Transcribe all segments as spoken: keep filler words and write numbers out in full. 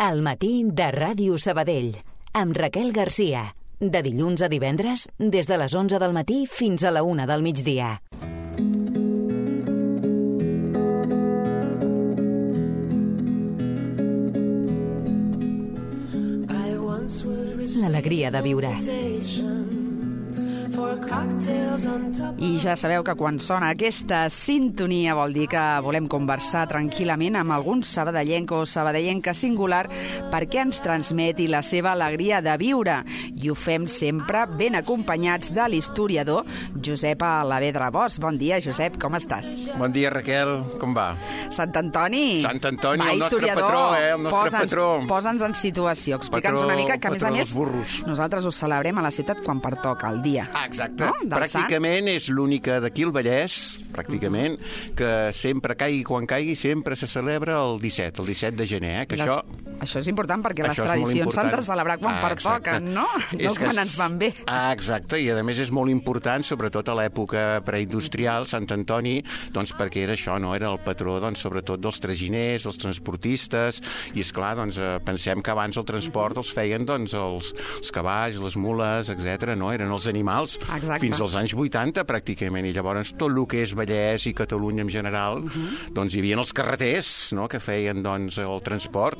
Al matí de Ràdio Sabadell, amb Raquel Garcia. De dilluns a divendres, des de les onze del matí fins a la una del migdia. L'alegria de viure. I ja sabeu que quan sona aquesta sintonia vol dir que volem conversar tranquil·lament amb algun sabadellenc o sabadellenca singular perquè ens transmeti la seva alegria de viure. I ho fem sempre ben acompanyats de l'historiador Josep Alavedra Bosch. Bon dia, Josep, com estàs? Bon dia, Raquel, com va? Sant Antoni! Sant Antoni, va, el nostre historiador. patró, eh? El nostre posa'ns, patró. Posa'ns en situació, explica'ns una mica, que a més a més nosaltres ho celebrem a la ciutat quan pertoca, el dia. Ah, exacte. No? Pràcticament és l'única d'aquí al Vallès, pràcticament, que sempre caigui quan caigui, sempre se celebra el disset, el disset de gener. Eh? Que les, això, això és important perquè les això tradicions s'han de celebrar quan ah, pertoquen, no? És No quan ens van bé. Ah, exacte, i a més és molt important, sobretot a l'època preindustrial, Sant Antoni, doncs perquè era això, no? Era el patró, doncs, sobretot dels traginers, dels transportistes, i esclar, doncs, pensem que abans el transport els feien, doncs, els, els cavalls, les mules, etcètera, no? Eren els animals. Exacte. Fins als anys vuitanta, pràcticament, i llavors tot el que és Vallès i Catalunya en general, uh -huh. doncs hi havia els carreters, no?, que feien, doncs, el transport,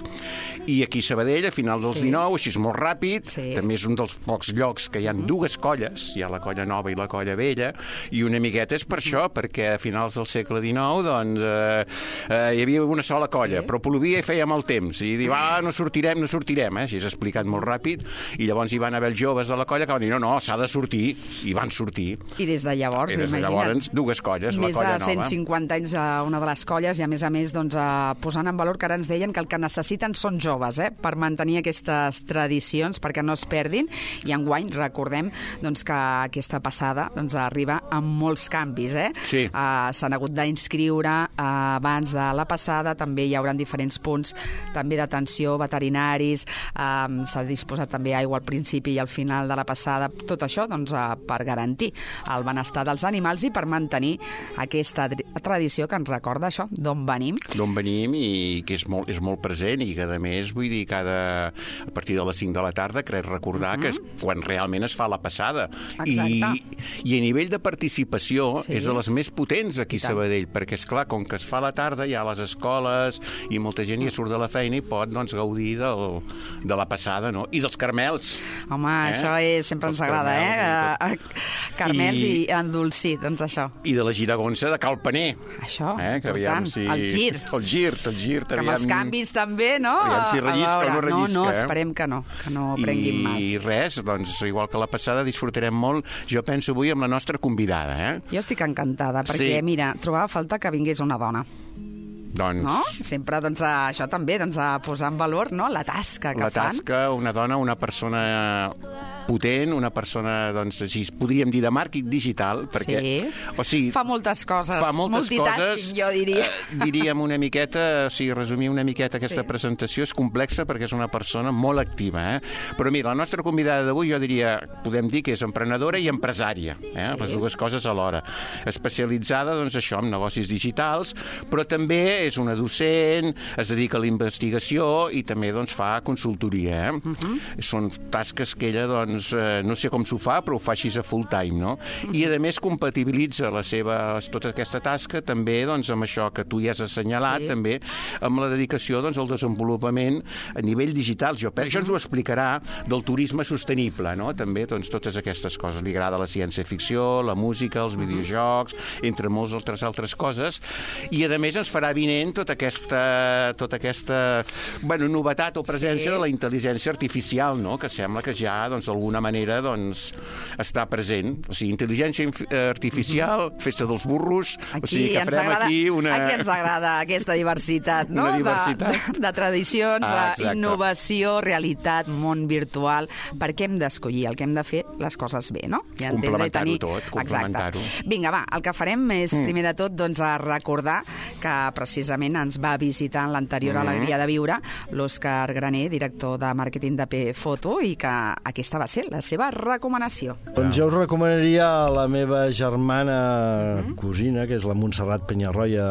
i aquí a Sabadell, a final dels sí. dinou, així és molt ràpid, sí. també és un dels pocs llocs que hi ha uh -huh. dues colles, hi ha la colla nova i la colla vella, i una miqueta és per uh -huh. això, perquè a finals del segle dinou, doncs, eh, eh, hi havia una sola colla, sí. però plovia i feia mal temps, i diu, ah, no sortirem, no sortirem, eh? Així és explicat molt ràpid, i llavors hi van haver els joves de la colla que van dir, no, no, s'ha de sortir, i van sortir. I des de llavors, I des de imagina't, llavors, dues colles, la més colla de cent nova. cinquanta anys a una de les colles, i a més a més, doncs, a, posant en valor que ara ens deien que el que necessiten són joves, eh, per mantenir aquestes tradicions, perquè no es perdin, i enguany recordem, doncs, que aquesta passada, doncs, arriba amb molts canvis, eh? Sí. Uh, s'han hagut d'inscriure uh, abans de la passada, també hi haurà diferents punts, també d'atenció, veterinaris, uh, s'ha disposat també aigua al principi i al final de la passada, tot això, doncs, uh, per garantir el benestar dels animals i per mantenir aquesta tradició que ens recorda això, d'on venim. D'on venim i que és molt, és molt present i que, a més, vull dir, cada, a partir de les cinc de la tarda, crec recordar uh -huh. que és quan realment es fa la passada. I, I a nivell de participació sí. és de les més potents aquí a Sabadell, perquè, és clar, com que es fa a la tarda, hi ha les escoles i molta gent ja surt de la feina i pot, doncs, gaudir del, de la passada, no? I dels carmels. Home, eh? això és, sempre ens els agrada, eh? Carmels i, i endolcir, doncs això. I de la giragonsa de Cal Paner. Això, eh? que important. Si... El gir. El gir, el gir. Que amb els canvis també, no? Aviam si rellisca o no rellisca. No, no, eh? esperem que no, que no prenguin mal. I res, doncs, igual que la passada, disfrutarem molt, jo penso avui, amb la nostra convidada, eh? Jo estic encantada, perquè, sí. mira, trobava a falta que vingués una dona. Doncs... No? Sempre, doncs, a, això també, doncs, a posar en valor, no?, la tasca que la fan. La tasca, una dona, una persona potent, una persona, doncs, així, podríem dir de màrqueting digital, perquè... Sí, o sigui, fa moltes coses. Fa moltes coses, jo diria. Eh, diríem una miqueta, o sigui, resumir una miqueta aquesta sí. presentació, és complexa perquè és una persona molt activa, eh? Però mira, la nostra convidada d'avui, jo diria, podem dir que és emprenedora i empresària, eh? Sí. Les dues coses alhora. Especialitzada, doncs, això, en negocis digitals, però també és una docent, es dedica a la investigació i també, doncs, fa consultoria, eh? Uh -huh. Són tasques que ella, doncs, eh, no sé com s'ho fa, però ho fa així a full time, no? Uh -huh. I, a més, compatibilitza la seva, tota aquesta tasca també, doncs, amb això que tu ja has assenyalat, sí. també, amb la dedicació, doncs, al desenvolupament a nivell digital. Jo, uh -huh. Això ens ho explicarà del turisme sostenible, no? També, doncs, totes aquestes coses. Li agrada la ciència-ficció, la música, els videojocs, entre moltes altres altres coses, i, a més, ens farà vinent tota aquesta, tota aquesta bueno, novetat o presència sí. de la intel·ligència artificial, no? Que sembla que ja, doncs, d'alguna manera, doncs, està present. O sigui, intel·ligència artificial, uh -huh. festa dels burros, aquí o sigui, que farem agrada, aquí una... Aquí ens agrada aquesta diversitat, no? Una diversitat. De, de, de tradicions, ah, innovació, realitat, món virtual. Per què hem d'escollir? El que hem de fer les coses bé, no? I complementar-ho tenir... tot, complementar-ho. Vinga, va, el que farem és, mm. primer de tot, doncs, a recordar que precisament ens va visitar en l'anterior mm. Alegria de Viure l'Òscar Graner, director de màrqueting de P Foto, i que aquesta va ser la seva recomanació. Doncs jo us recomanaria a la meva germana mm-hmm. cosina, que és la Montserrat Penyarroia,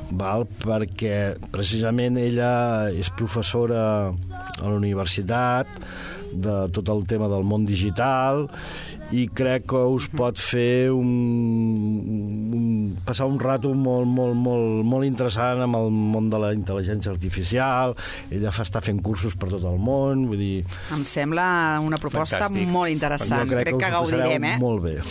val? Perquè precisament ella és professora a la universitat de tot el tema del món digital i crec que us pot fer un, un, passar un rato molt, molt, molt, molt interessant amb el món de la intel·ligència artificial. Ella fa estar fent cursos per tot el món, vull dir... Em sembla una proposta Fantàstic. Molt interessant. Jo crec, crec que, que gaudirem, eh? Molt bé.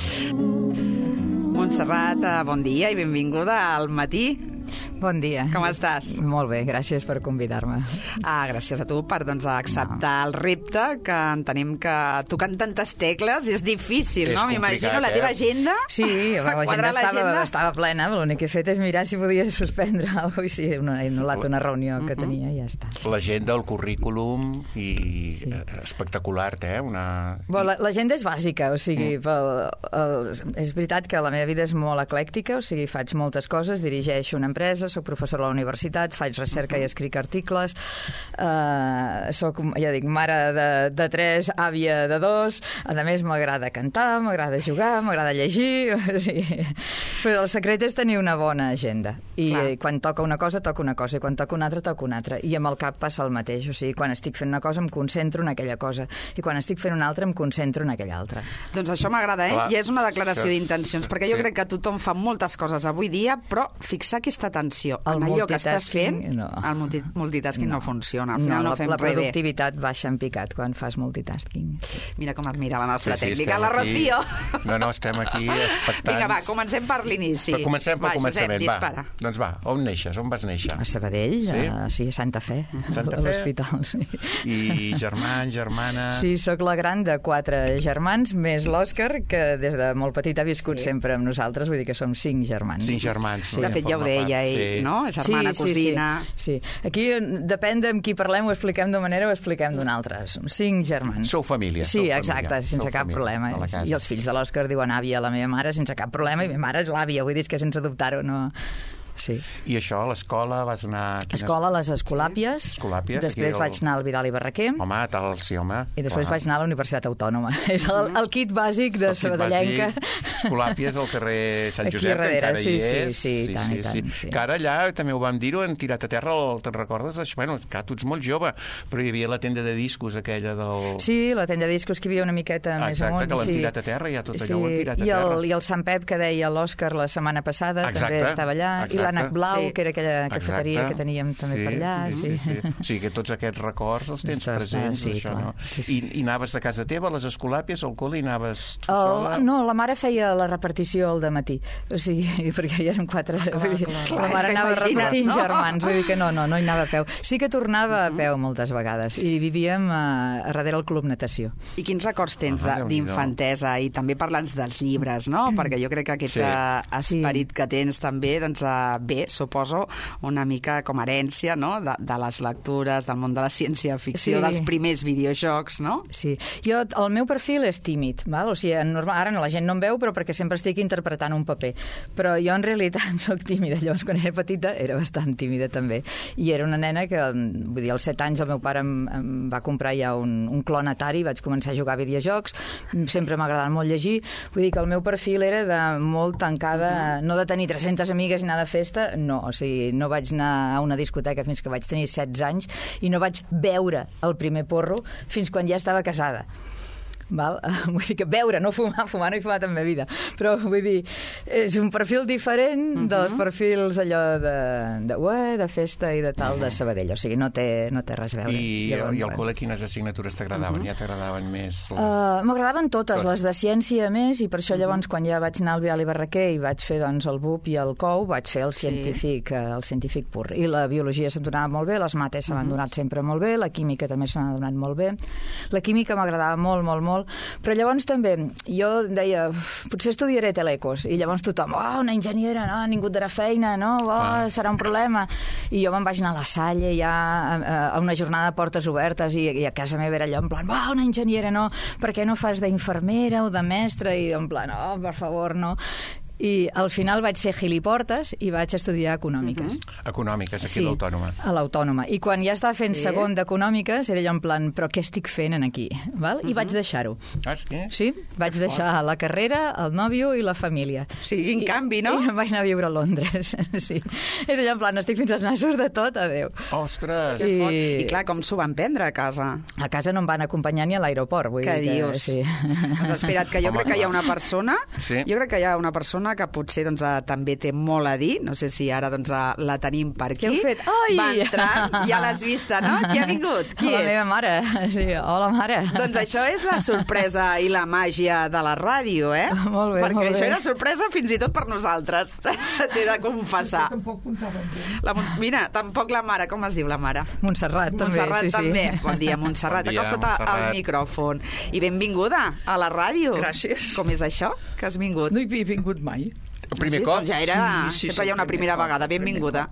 Montserrat, bon dia i benvinguda al Matí. Bon dia. Com estàs? Molt bé, gràcies per convidar-me. Ah, gràcies a tu per doncs, acceptar no. el repte, que entenem que tocant tantes tecles és difícil, és no? M'imagino la teva agenda. Sí, l'agenda estava, estava plena, l'únic que he fet és mirar si podia suspendre alguna cosa i sí, he anul·lat una reunió que tenia i ja està. L'agenda, el currículum i sí. espectacular, eh? Una... Bueno, l'agenda és bàsica, o sigui, mm. pel, el, és veritat que la meva vida és molt eclèctica, o sigui, faig moltes coses, dirigeixo una empresa, soc professora a la universitat, faig recerca uh-huh. i escric articles, uh, soc, ja dic, mare de, de tres, àvia de dos, a més m'agrada cantar, m'agrada jugar, m'agrada llegir, o sigui, però el secret és tenir una bona agenda. I Clar. quan toca una cosa, toca una cosa, i quan toca una altra, toca una altra. I amb el cap passa el mateix, o sigui, quan estic fent una cosa em concentro en aquella cosa, i quan estic fent una altra em concentro en aquella altra. Doncs això m'agrada, eh? Clar. I és una declaració Això... d'intencions, perquè jo sí. crec que tothom fa moltes coses avui dia, però fixar aquesta atenció El en allò que estàs fent, no. el multi multitasking no. no funciona. Al final no, no, la, fem la res bé. productivitat baixa en picat quan fas multitasking. Mira com admira la nostra sí, sí, tècnica, la Rocío. No, no, estem aquí expectants. Vinga, va, comencem per l'inici. Comencem pel va, començament, Josep, dispara. va. Doncs va, on neixes? On vas néixer? A Sabadell, sí, a, sí, a Santa Fe, Santa a Fe? l'hospital. Sí. I germans, germanes... Sí, sóc la gran de quatre germans, més l'Òscar, que des de molt petit ha viscut sí. sempre amb nosaltres, vull dir que som cinc germans. Cinc germans. Sí. De fet, ja ho deia ell, sí. no? Germana, sí, cosina... Sí, sí. Aquí depèn de amb qui parlem, ho expliquem d'una manera o ho expliquem d'una altra. Som cinc germans. Sou família. Sí, sou exacte, família. sense sou cap problema. I els fills de l'Òscar diuen àvia a la meva mare sense cap problema, i la meva mare és l'àvia, vull dir que sense dubtar-ho no... Sí. I això, a l'escola vas anar... Quines... Escola a les Escolàpies, sí? Escolàpies després el... vaig anar al Vidal i Barraquer. Home, tal, sí, home. I després clar. vaig anar a la Universitat Autònoma. És el, el kit bàsic de Sabadellenca. Escolàpies al carrer Sant Aquí Josep, darrere, encara sí, hi és. Sí, sí, sí, tant, sí, i tant, sí. sí. Que ara allà, també ho vam dir-ho, han tirat a terra, el, te'n recordes? Bueno, que tu ets molt jove, però hi havia la tenda de discos aquella del... Sí, la tenda de discos que hi havia una miqueta Exacte, més amunt. que l'han sí. tirat a terra, ja tot allò sí. ho han tirat a I el, terra. I el Sant Pep, que deia l'Òscar la setmana passada, exacte, també estava allà. exacte. I l'Ànec Blau, sí. que era aquella cafeteria que teníem també sí, per allà. Sí, sí, sí. sí. sí, que tots aquests records els tens Tot, presents, sí, això, clar, no? sí, sí. I, I anaves de casa teva, a les Escolàpies, al col·le, i anaves tu El, sola? no, la mare feia la repartició al dematí, o sigui, perquè hi eren quatre... Clar, vull dir, clar, la clar, mare anava repartint no? germans, vull dir que no, no, no hi anava a peu. Sí que tornava a peu moltes vegades, i vivíem a, a darrere el Club Natació. I quins records tens Ah, d'infantesa? I també parla'ns dels llibres, no? Perquè jo crec que aquest Sí. esperit que tens també, doncs, bé, suposo, una mica com a herència, no? De, de les lectures, del món de la ciència-ficció, Sí. dels primers videojocs, no? Sí. Jo, el meu perfil és tímid, val? O sigui, normal, ara la gent no em veu, però perquè sempre estic interpretant un paper. Però jo, en realitat, sóc tímida. Llavors, quan era petita, era bastant tímida, també. I era una nena que, vull dir, als set anys el meu pare em, em va comprar ja un, un clon Atari, vaig començar a jugar a videojocs, sempre m'ha agradat molt llegir, vull dir que el meu perfil era de molt tancada, no de tenir tres-centes amigues i anar de festa, no, o sigui, no vaig anar a una discoteca fins que vaig tenir setze anys i no vaig veure el primer porro fins quan ja estava casada. Val? Vull dir que beure, no fumar, fumar no he fumat en la meva vida, però vull dir, és un perfil diferent uh-huh. dels perfils allò de, de, ué, de festa i de tal de Sabadell, o sigui, no té, no té res a veure. I, Llavors, i al bueno. col·le quines assignatures t'agradaven? Uh-huh. Ja t'agradaven més? Les... Uh, M'agradaven totes, les de ciència més, i per això llavors quan ja vaig anar al Vidal i Barraquer i vaig fer doncs, el B U P i el C O U, vaig fer el científic, sí. el científic pur. I la biologia se'm donava molt bé, les mates se m'han uh-huh. donat sempre molt bé, la química també se m'ha donat molt bé. La química m'agradava molt, molt, molt, però llavors també jo deia, potser estudiaré telecos, i llavors tothom, oh, una enginyera, no, ningú et darà feina, no, oh, ah. serà un problema. I jo me'n vaig anar a la Salle ja a, a una jornada de portes obertes i, i a casa meva era allò en plan, oh, una enginyera, no, per què no fas d'infermera o de mestra? I en plan, oh, per favor, no. I al final vaig ser giliportes i vaig estudiar econòmiques. Uh-huh. Econòmiques, aquí sí, a l'Autònoma. a l'Autònoma. I quan ja estava fent Sí. segon d'econòmiques, era jo en plan, però què estic fent en aquí? Val? I uh-huh. vaig deixar-ho. Ah, sí? Sí, vaig deixar la carrera, el nòvio i la família. O sigui, en canvi, no? I em vaig anar a viure a Londres, sí. És allò en plan, estic fins als nassos de tot, adéu. Ostres! I... I clar, com s'ho van prendre a casa? A casa no em van acompanyar ni a l'aeroport. Vull Què dir que, dius? sí. Doncs espera't, que jo Home, crec que hi ha una persona sí. jo crec que hi ha una persona que potser doncs, també té molt a dir, no sé si ara doncs, la tenim per aquí. Què heu fet? Ai! Va entrant, ja l'has vista, no? Qui ha vingut? Qui la és? meva mare, sí, hola mare. Doncs això és la sorpresa i la màgia de la ràdio, eh? Molt bé, Perquè molt això bé. era sorpresa fins i tot per nosaltres, t'he de confessar. Tampoc comptava amb ell. La, Mont- mira, tampoc la mare, com es diu la mare? Montserrat, també, Montserrat sí, també. sí. Bon dia, Montserrat. Bon dia, Acosta't Montserrat. al micròfon. I benvinguda a la ràdio. Gràcies. Com és això, que has vingut? No hi havia vingut mai. El primer Has vist? cop? Doncs ja era... Sí, sí, sempre sí, hi ha una primer primera cop, vegada. primer Benvinguda.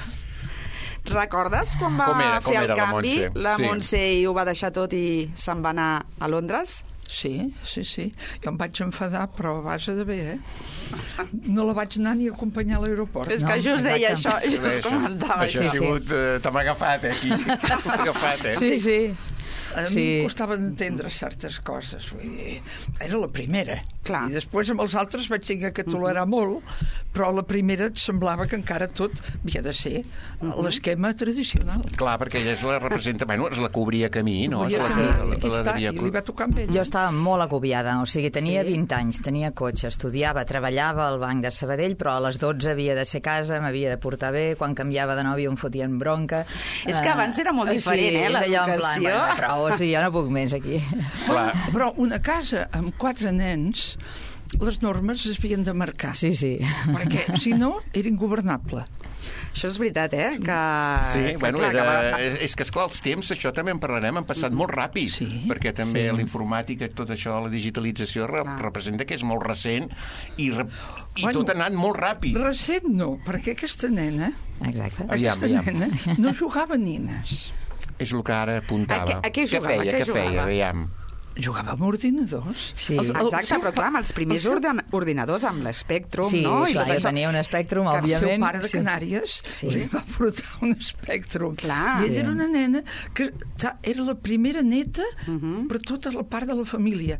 Recordes quan va Com era, com fer el era la canvi? Montse? La Sí. Montse i ho va deixar tot i se'n va anar a Londres? Sí, sí, sí. Jo em vaig enfadar, però a base de bé, eh? No la vaig anar ni a acompanyar a l'aeroport. És No, que just deia això, exacte. just comentava això. això. Això ha sigut... Eh, T'hem agafat, eh, aquí. T'hem agafat, eh? Sí, sí. A mi Sí. em costava entendre certes coses. Vull dir, era la primera. Clar. I després amb els altres vaig tenir que tolerar molt, però la primera et semblava que encara tot havia de ser l'esquema tradicional. Clar, perquè ella és la representa... Bueno, és la que obria camí, no? És Volia la, que- que- la, aquí la, està, devia- i li va tocar amb ell. Jo estava molt agobiada, o sigui, tenia Sí. vint anys, tenia cotxe, estudiava, treballava al banc de Sabadell, però a les dotze havia de ser a casa, m'havia de portar bé, quan canviava de nòvio em fotien bronca. És que abans era molt Eh, diferent, eh, sí, és allò en plan, l'educació. bueno, prou, o sigui, jo no puc més aquí. Clar. Però una casa amb quatre nens, les normes es havien de marcar. Sí, sí. Perquè, si no, era ingovernable. Això és veritat, eh? Que, Sí, que, bueno, clar, era, que va- és que, esclar, els temps, això també en parlarem, han passat molt ràpid, Sí. perquè també Sí. la informàtica, tot això, la digitalització, re, Clar. representa que és molt recent i, re, i Bueno, tot ha anat molt ràpid. Recent no, perquè aquesta nena, Exacte. Aviam, aquesta aviam. nena no jugava a nines. És el que ara apuntava. A què- a què jugava? feia, A què què feia, jugava? aviam. Jugava amb ordinadors. Sí. El- el Exacte, seu però pa- clar, amb els primers el seu- orden- ordinadors, amb l'Spectrum, Sí, no? I clar, tot jo això. tenia un Spectrum, Que el seu òbviament. El pare de sí. Canàries Sí. li va portar un espectrum. Clar. I ella Sí. era una nena que ta- era la primera neta per tota la part de la família.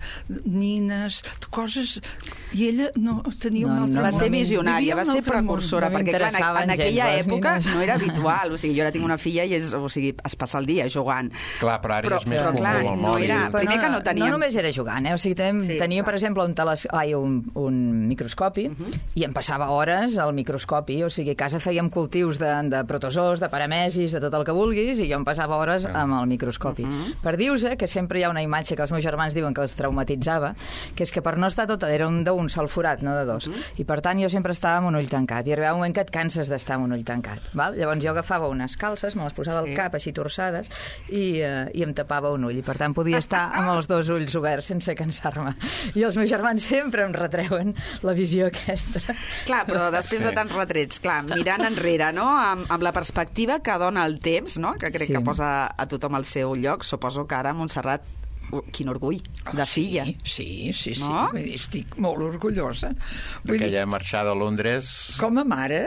Nines, coses... I ella no tenia No, un altre no, Va món. ser no, visionària, Vivia va un ser altre món. precursora, No perquè clar, en, m'interessaven en aquella gens les època nines. no era habitual. O sigui, jo ara tinc una filla i és, o sigui, es passa el dia jugant. Clar, però ara Però- és més però, clar, comú el no mòbil. era- Primer que no teníem- No només era jugant, eh? O sigui, també Sí, tenia, clar. per exemple, un, teles... Ai, un, un microscopi i em passava hores al microscopi. O sigui, a casa fèiem cultius de, de protozoos, de paramesis, de tot el que vulguis, i jo em passava hores amb el microscopi. Per dir-vos que sempre hi ha una imatge que els meus germans diuen que els traumatitzava, que és que per no estar tota, era un d'un sol forat, no de dos. I per tant jo sempre estava amb un ull tancat. I arribava un moment que et canses d'estar amb un ull tancat. Val? Llavors jo agafava unes calces, me les posava al cap així torçades i, eh, i em tapava un ull. I per tant podia estar amb els dos ulls oberts sense cansar-me. I els meus germans sempre em retreuen la visió aquesta. Clar, però després de Sí. tants retrets, clar, mirant enrere, no?, amb, amb la perspectiva que dona el temps, no?, que crec Sí. que posa a tothom al seu lloc, suposo que ara Montserrat, uh, quin orgull, de filla. Sí, sí, sí. No? Vull dir, estic molt orgullosa. Vull dir, D'aquella marxada a Londres com a mare...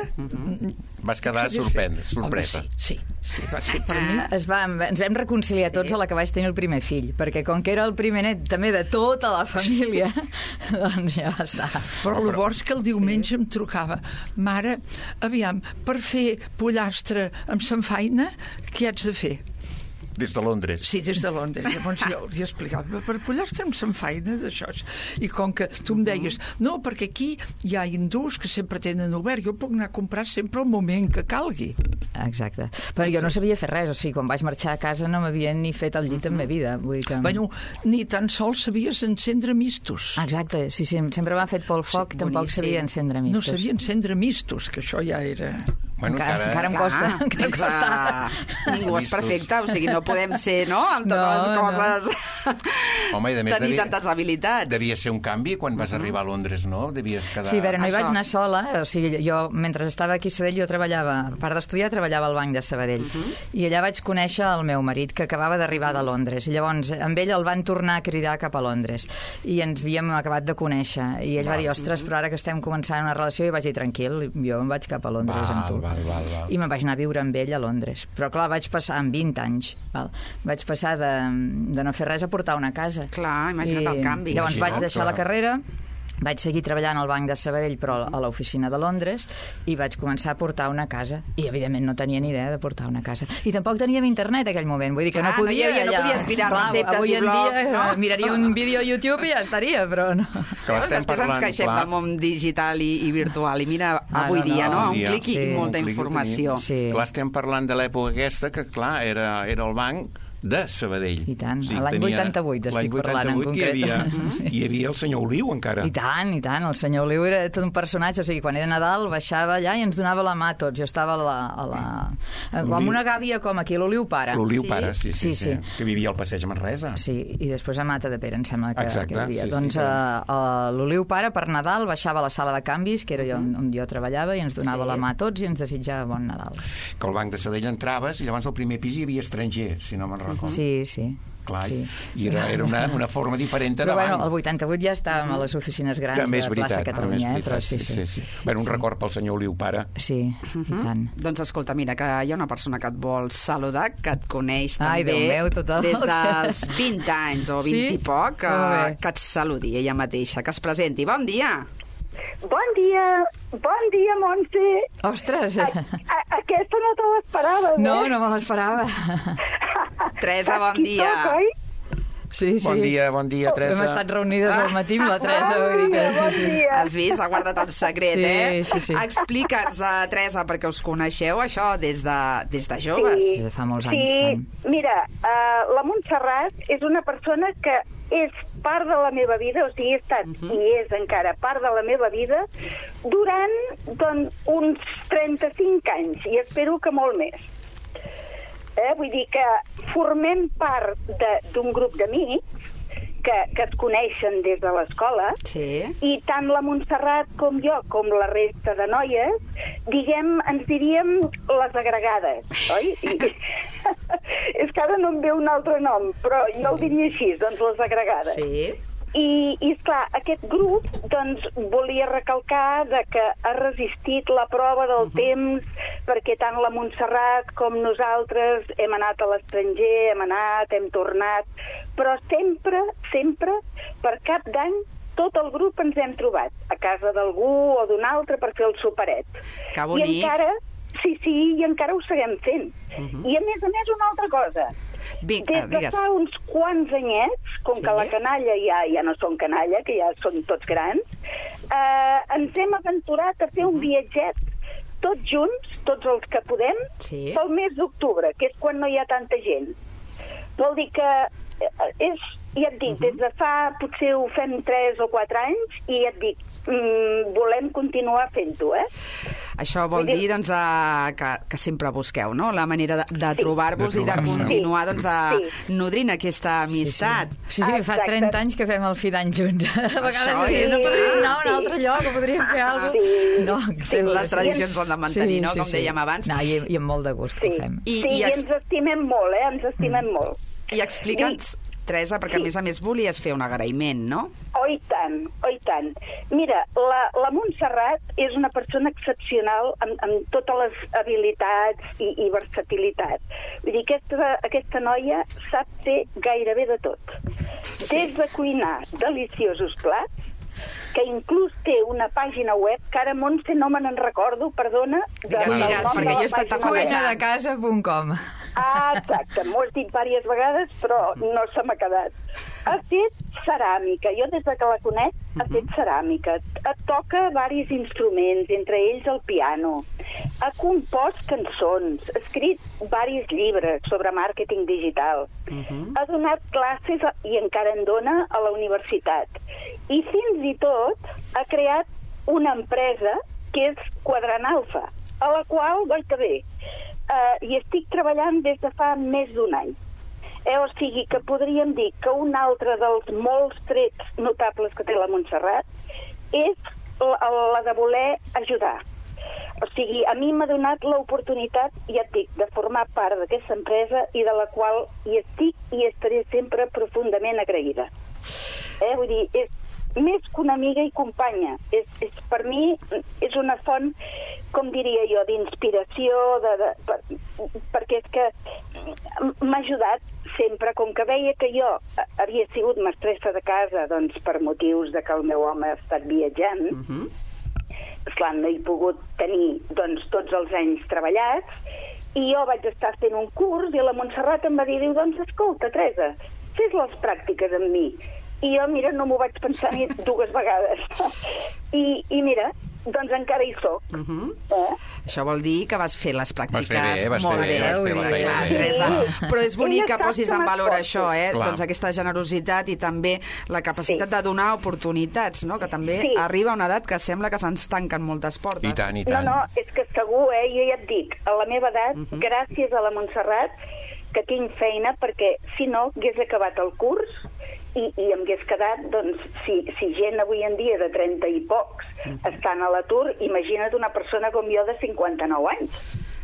vas quedar Què havia sorprès, fet? sorpresa. Home, sí, sí, sí, va ser per mi. Es va, ens vam reconciliar tots a la que vaig tenir el primer fill, perquè com que era el primer net també de tota la família, doncs ja va estar. Però llavors que el diumenge em trucava: mare, aviam, per fer pollastre amb sanfaina, què haig de fer? Des de Londres. Sí, des de Londres. Llavors jo li explicava: per pollastre amb sanfaina d'això. I com que tu em deies: no, perquè aquí hi ha hindús que sempre tenen obert, jo puc anar a comprar sempre al moment que calgui. Exacte. Però jo no sabia fer res, o sigui, quan vaig marxar a casa no m'havia ni fet el llit en ma vida. Vull dir que... Bueno, ni tan sols sabies encendre mistos. Exacte, sí, sí, sempre m'ha fet pel foc, Sí, tampoc boníssim. sabia encendre No mistos. sabia encendre mistos, que això ja era... Bueno, encara, encara em costa. Ah, encara em costa. Ningú és perfecte, o sigui, no podem ser, no?, amb totes No, les no. coses... Home, i a més tenir devia- tantes habilitats. Devia ser un canvi quan vas arribar a Londres, no? Devies quedar... Sí, a veure, no hi Això. vaig anar sola, o sigui, jo, mentre estava aquí a Sabadell, jo treballava, a part d'estudiar, treballava al Banc de Sabadell. I allà vaig conèixer el meu marit, que acabava d'arribar de Londres. I llavors, amb ell el van tornar a cridar cap a Londres. I ens havíem acabat de conèixer. I ell va dir, ostres, però ara que estem començant una relació, i vaig dir, tranquil, jo em vaig cap a Londres Val, amb tu. val, val, val. I me'n vaig anar a viure amb ell a Londres. Però clar, vaig passar amb vint anys. Val? Vaig passar de, de no fer res a portar una casa. Clar, imagina't el canvi. Llavors Imagina't, vaig deixar clar. la carrera, vaig seguir treballant al Banc de Sabadell, però a l'oficina de Londres, i vaig començar a portar una casa. I, evidentment, no tenia ni idea de portar una casa. I tampoc teníem internet en aquell moment. Vull dir que Clar, no no hi podia... havia- no ja- podies mirar Clar, receptes avui i en blogs, dia, no? miraria un vídeo a YouTube i ja estaria, però no. Que Llavors, l'estem després ens queixem clar. del món digital i, i virtual. I mira, Ah, avui no, no. dia, no? Avui Un dia. clic i Sí. molta Un clic ho informació. Sí. Clar, estem parlant de l'època aquesta, que clar, era, era el banc de Sabadell. I tant. O sigui, L'any tenia- vuitanta-vuit estic l'any parlant, en vuitanta-vuit que hi havia, concret. hi havia el senyor Oliu, encara. I tant, i tant. El senyor Oliu era tot un personatge. O sigui, quan era Nadal baixava allà i ens donava la mà a tots. Jo estava a la... A la... com una gàbia com aquí, l'Oliu pare. L'Oliu Sí? pare, sí sí, Sí, sí, sí. Que vivia al passeig Manresa. Sí, i després a Mata de Pere, em sembla que, Exacte, que hi havia. sí, sí, doncs que- uh, uh, l'Oliu pare per Nadal baixava a la sala de canvis, que era jo, on, on jo treballava, i ens donava Sí. la mà a tots i ens desitjava bon Nadal. Que al banc de Sabadell entraves i llavors al primer pis hi havia estranger, si no me'n recordo. Sí, sí. Clar, sí. i era, era una, una forma diferent de Però bueno, banc. el vuitanta-vuit ja estàvem a les oficines grans També és de plaça veritat, també és Catalunya, eh? veritat, Però sí, sí, sí. sí, sí. Bueno, un record pel senyor Oliu pare. Sí, i tant. Doncs escolta, mira, que hi ha una persona que et vol saludar, que et coneix Ai, també Déu meu, tot el des que- dels vint anys o vint Sí? i poc, que, Molt bé. que et saludi ella mateixa, que es presenti. Bon dia! Bon dia, bon dia, Montse. Ostres! A, a, aquesta no te l'esperava, No, eh? no me l'esperava. Teresa, bon Aquí dia. Toc, oi? Sí, sí. Bon dia, bon dia, Teresa. Hem estat reunides al matí amb la Teresa. Vull dir que, Bon sí, sí. dia. Has vist? Ha guardat el secret, Sí, eh? sí, sí. Explica'ns, uh, Teresa, perquè us coneixeu això des de, des de joves. Sí. De fa molts Sí, anys, tant. mira, uh, la Montserrat és una persona que és part de la meva vida, o sigui, he estat uh -huh. i és encara part de la meva vida durant, doncs, uns trenta-cinc anys, i espero que molt més. Eh? Vull dir que formem part d'un grup d'amics que, que es coneixen des de l'escola, Sí. i tant la Montserrat com jo, com la resta de noies, diguem, ens diríem les agregades, oi? I, és que ara no em ve un altre nom, però jo el diria així, doncs les agregades. Sí. I, i esclar, aquest grup doncs, volia recalcar de que ha resistit la prova del uh -huh. temps, perquè tant la Montserrat com nosaltres hem anat a l'estranger, hem anat, hem tornat, però sempre, sempre, per cap d'any, tot el grup ens hem trobat a casa d'algú o d'un altre per fer el superet. Que bonic. I encara, sí, sí, i encara ho seguim fent. Uh -huh. I a més a més una altra cosa. Vinga, Des de digues. fa uns quants anyets, com Sí. que la canalla ja ja no són canalla, que ja són tots grans, eh, ens hem aventurat a fer un viatget tots junts, tots els que podem, Sí. pel mes d'octubre, que és quan no hi ha tanta gent. Vol dir que eh, és, ja et dic, des de fa, potser ho fem tres o quatre anys, i ja et dic, mm, volem continuar fent-ho, eh? Això vol Vull dir- dir doncs, uh, que, que sempre busqueu, no?, la manera de, de Sí. trobar-vos De i de trobar-se. continuar doncs, a, Sí. nodrint aquesta amistat. Sí, sí, fa Exacte. trenta anys que fem el fi d'any junts. A vegades Això sí, és- no podríem anar a Sí. un altre lloc, o podríem fer alguna cosa. Sí. No, Sí, les tradicions s'han de mantenir, no?, com dèiem abans. No, i, i amb molt de gust que Sí, ho fem. I- sí, i i, ex- ens estimem molt, eh? Ens estimem mm. molt. I explica'ns, Teresa, perquè a més a més volies fer un agraïment, no? Oh, i tant, oh, i tant. Mira, la, la Montserrat és una persona excepcional amb, amb totes les habilitats i, i versatilitat. Vull dir, aquesta, aquesta noia sap fer gairebé de tot. Des de cuinar deliciosos plats, que inclús té una pàgina web, que ara, Montse, no me n'en recordo, perdona, de, Digues, del digues, nom perquè de la jo he estat pàgina afegint. web. cuina de casa punt com. Ah, exacte, m'ho has dit diverses vegades, però no se m'ha quedat. Ha fet ceràmica, jo des de que la conec ha fet ceràmica, et toca diversos instruments, entre ells el piano, ha compost cançons, ha escrit diversos llibres sobre màrqueting digital, ha donat classes a, i encara en dona a la universitat, i fins i tot ha creat una empresa que és Quadrant Alfa. a la qual, oi que bé, uh, hi estic treballant des de fa més d'un any. Eh, o sigui que podríem dir que un altre dels molts trets notables que té la Montserrat és la, la de voler ajudar. O sigui, a mi m'ha donat l'oportunitat, ja et dic, de formar part d'aquesta empresa i de la qual hi estic i estaré sempre profundament agraïda. Eh, vull dir, és més que una amiga i companya. És, és, per mi és una font, com diria jo, d'inspiració, de, de, per, perquè és que m'ha ajudat sempre, com que veia que jo havia sigut mestressa de casa, doncs per motius de que el meu home ha estat viatjant, uh-huh. Esclar, no he pogut tenir doncs, tots els anys treballats, i jo vaig estar fent un curs i la Montserrat em va dir, diu, doncs escolta, Teresa, fes les pràctiques amb mi. I jo, mira, no m'ho vaig pensar ni dues vegades. I, i mira, doncs encara hi soc. Uh-huh. eh? Això vol dir que vas fer les pràctiques vas fer bé, vas molt fer bé. bé. Vas fer bé, Clar, sí. Teresa. Però és bonic que posis en valor això, eh? Clar. Doncs aquesta generositat i també la capacitat sí. de donar oportunitats, no? Que també sí. arriba a una edat que sembla que se'ns tanquen moltes portes. I tant, i tant. No, no, és que segur, eh? Jo ja et dic, a la meva edat, uh-huh. gràcies a la Montserrat, que tinc feina, perquè si no hagués acabat el curs i, i em hagués quedat, doncs, si, si gent avui en dia de trenta i pocs estan a l'atur, imagina't una persona com jo de cinquanta-nou anys.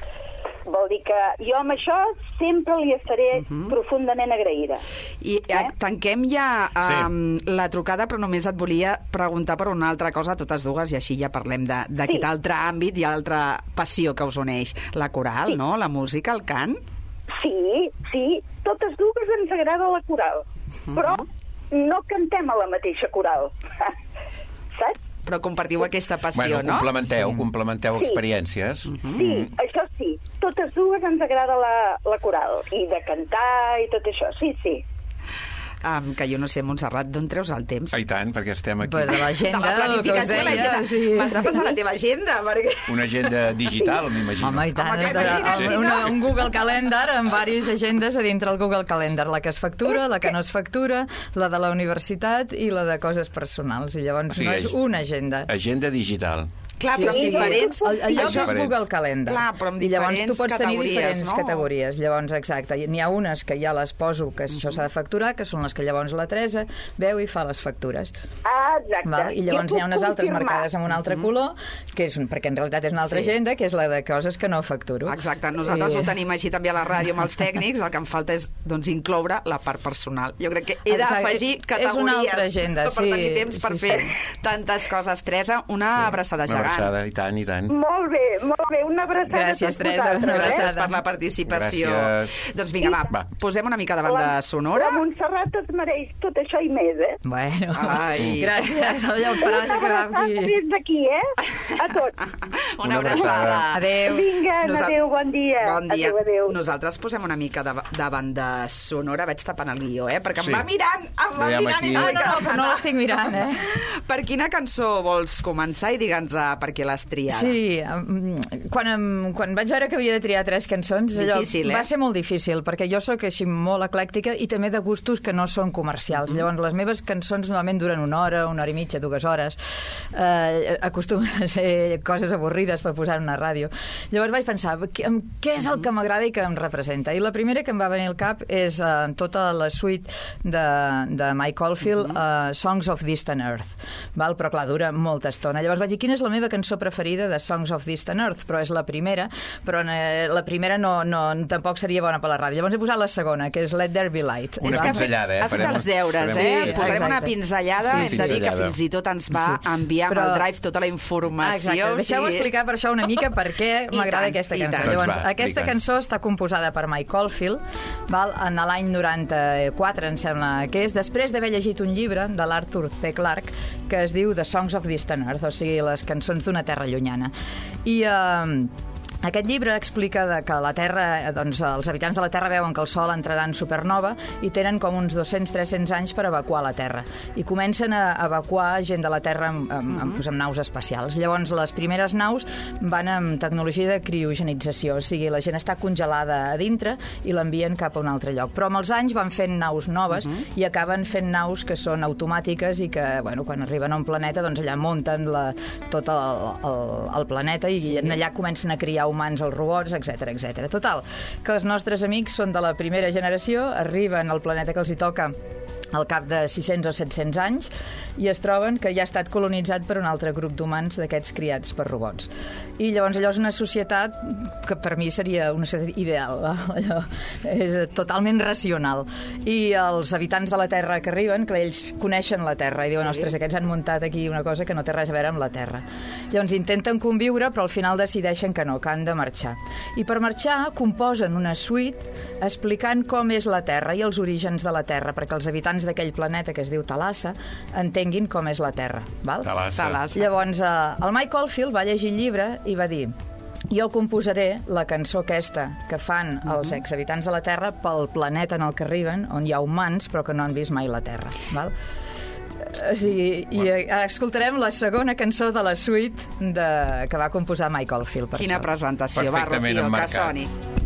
Vol dir que jo amb això sempre li estaré uh-huh. profundament agraïda. I eh? tanquem ja um, sí. la trucada, però només et volia preguntar per una altra cosa, totes dues, i així ja parlem d'aquest sí. altre àmbit i altra passió que us uneix. La coral, sí. no? La música, el cant? Sí, sí, totes dues ens agrada la coral, uh-huh. però no cantem a la mateixa coral, saps? Però compartiu aquesta passió, bueno, no? Complementeu, sí. complementeu sí. experiències. Uh-huh. Sí, això sí, totes dues ens agrada la, la coral, i de cantar i tot això, sí, sí. Um, que jo no sé, Montserrat, d'on treus el temps? Ah, i tant, perquè estem aquí. Pues de l'agenda, de la planificació de l'agenda. Sí. M'has de passar la teva agenda, perquè... Una agenda digital, m'imagino. Home, i tant. Home, de, imagina, el, una, un Google Calendar amb diverses agendes a dintre el Google Calendar. La que es factura, la que no es factura, la de la universitat i la de coses personals. I llavors o sigui, no és una agenda. Agenda digital. Clar, però sí, amb diferents... El, el lloc és Google Calendar. Clar, però amb I llavors tu pots tenir diferents no? categories. Llavors, exacte. N'hi ha unes que ja les poso, que això s'ha de facturar, que són les que llavors la Teresa veu i fa les factures. Ah, exacte. Val? I llavors hi ha unes altres marcades amb un altre mm-hmm. color, que és, perquè en realitat és una altra sí. agenda, que és la de coses que no facturo. Exacte. Nosaltres I... ho tenim així també a la ràdio amb els tècnics. El que em falta és doncs, incloure la part personal. Jo crec que he d'afegir categories. És una altra agenda, per sí. tenir temps per sí, fer sí. tantes coses. Teresa, una sí. abraçada gegant. Una abraçada, i tant, i tant. Molt bé, molt bé, una abraçada. Gràcies, Teresa, una Gràcies abraçada. per la participació. Gràcies. Doncs vinga, va, va, posem una mica de banda la, sonora. La Montserrat es mereix tot això i més, eh? Bueno, Ai. gràcies. Allò, Una abraçada des d'aquí, eh? A tots. Una, una abraçada. Adéu. Vinga, Nosa... adéu, bon dia. Bon dia. Adéu, adéu. Nosaltres posem una mica de, de banda sonora. Vaig tapant el guió, eh? Perquè Sí. em va mirant, em va Veiem mirant aquí. i Ah, no, no, no, no l'estic mirant, eh? Per quina cançó vols començar i digue'ns uh, per què l'has triada? Sí, quan, em, quan vaig veure que havia de triar tres cançons, allò Difícil, eh? va ser molt difícil, perquè jo sóc així molt eclèctica i també de gustos que no són comercials. Mm-hmm. Llavors, les meves cançons normalment duren una hora, una hora i mitja, dues hores. Eh, acostumen a ser coses avorrides per posar en una ràdio. Llavors vaig pensar, què és el que m'agrada i que em representa? I la primera que em va venir al cap és uh, tota la suite de, de Mike Oldfield, mm-hmm. uh, Songs of Distant Earth. Val? Però clar, dura molta estona. Llavors vaig dir, quina és la meva cançó preferida de Songs of Distant Earth? Però és la primera, però eh, la primera no, no, tampoc seria bona per la ràdio. Llavors he posat la segona, que és Let There Be Light. Una pinzellada, eh? Ha fet els deures, eh? Sí, Posarem exacte. una pinzellada, Sí, hem de dir que pinzellada. fins i tot ens va Sí. enviar Però- amb el drive tota la informació. Exacte. Deixeu-me o sigui- explicar per això una mica per què I m'agrada tant, aquesta i cançó. tant. Llavors, Doncs va, aquesta explica'ns. cançó està composada per Mike Oldfield, val? En l'any noranta-quatre, em sembla que és, després d'haver llegit un llibre de l'Arthur C. Clarke que es diu The Songs of Distant Earth, o sigui, les cançons d'una terra llunyana. I... Eh, Aquest llibre explica que la Terra, doncs, els habitants de la Terra veuen que el Sol entrarà en supernova i tenen com uns dos-cents a tres-cents anys per evacuar la Terra. I comencen a evacuar gent de la Terra amb, amb, amb, amb naus espacials. Llavors, les primeres naus van amb tecnologia de criogenització, o sigui, la gent està congelada a dintre i l'envien cap a un altre lloc. Però amb els anys van fent naus noves uh -huh. i acaben fent naus que són automàtiques i que, bueno, quan arriben a un planeta, doncs allà munten la, tot el, el, el planeta i sí. allà comencen a criar humans, els robots, etcètera, etcètera. Total, que els nostres amics són de la primera generació, arriben al planeta que els hi toca al cap de sis-cents o set-cents anys i es troben que ja ha estat colonitzat per un altre grup d'humans d'aquests criats per robots. I llavors allò és una societat que per mi seria una societat ideal, allò és totalment racional. I els habitants de la Terra que arriben, que ells coneixen la Terra i diuen, ostres, aquests han muntat aquí una cosa que no té res a veure amb la Terra. Llavors intenten conviure, però al final decideixen que no, que han de marxar. I per marxar composen una suite explicant com és la Terra i els orígens de la Terra, perquè els habitants d'aquell planeta que es diu Thalassa entenguin com és la Terra. Val? Thalassa. Thalassa. Llavors, eh, el Mike Oldfield va llegir el llibre i va dir, jo composaré la cançó aquesta que fan els exhabitants de la Terra pel planeta en el que arriben, on hi ha humans però que no han vist mai la Terra. Val? O sigui, i escoltarem la segona cançó de la suite de, que va composar Mike Oldfield. Per Quina això. presentació, va, Rocío, que soni.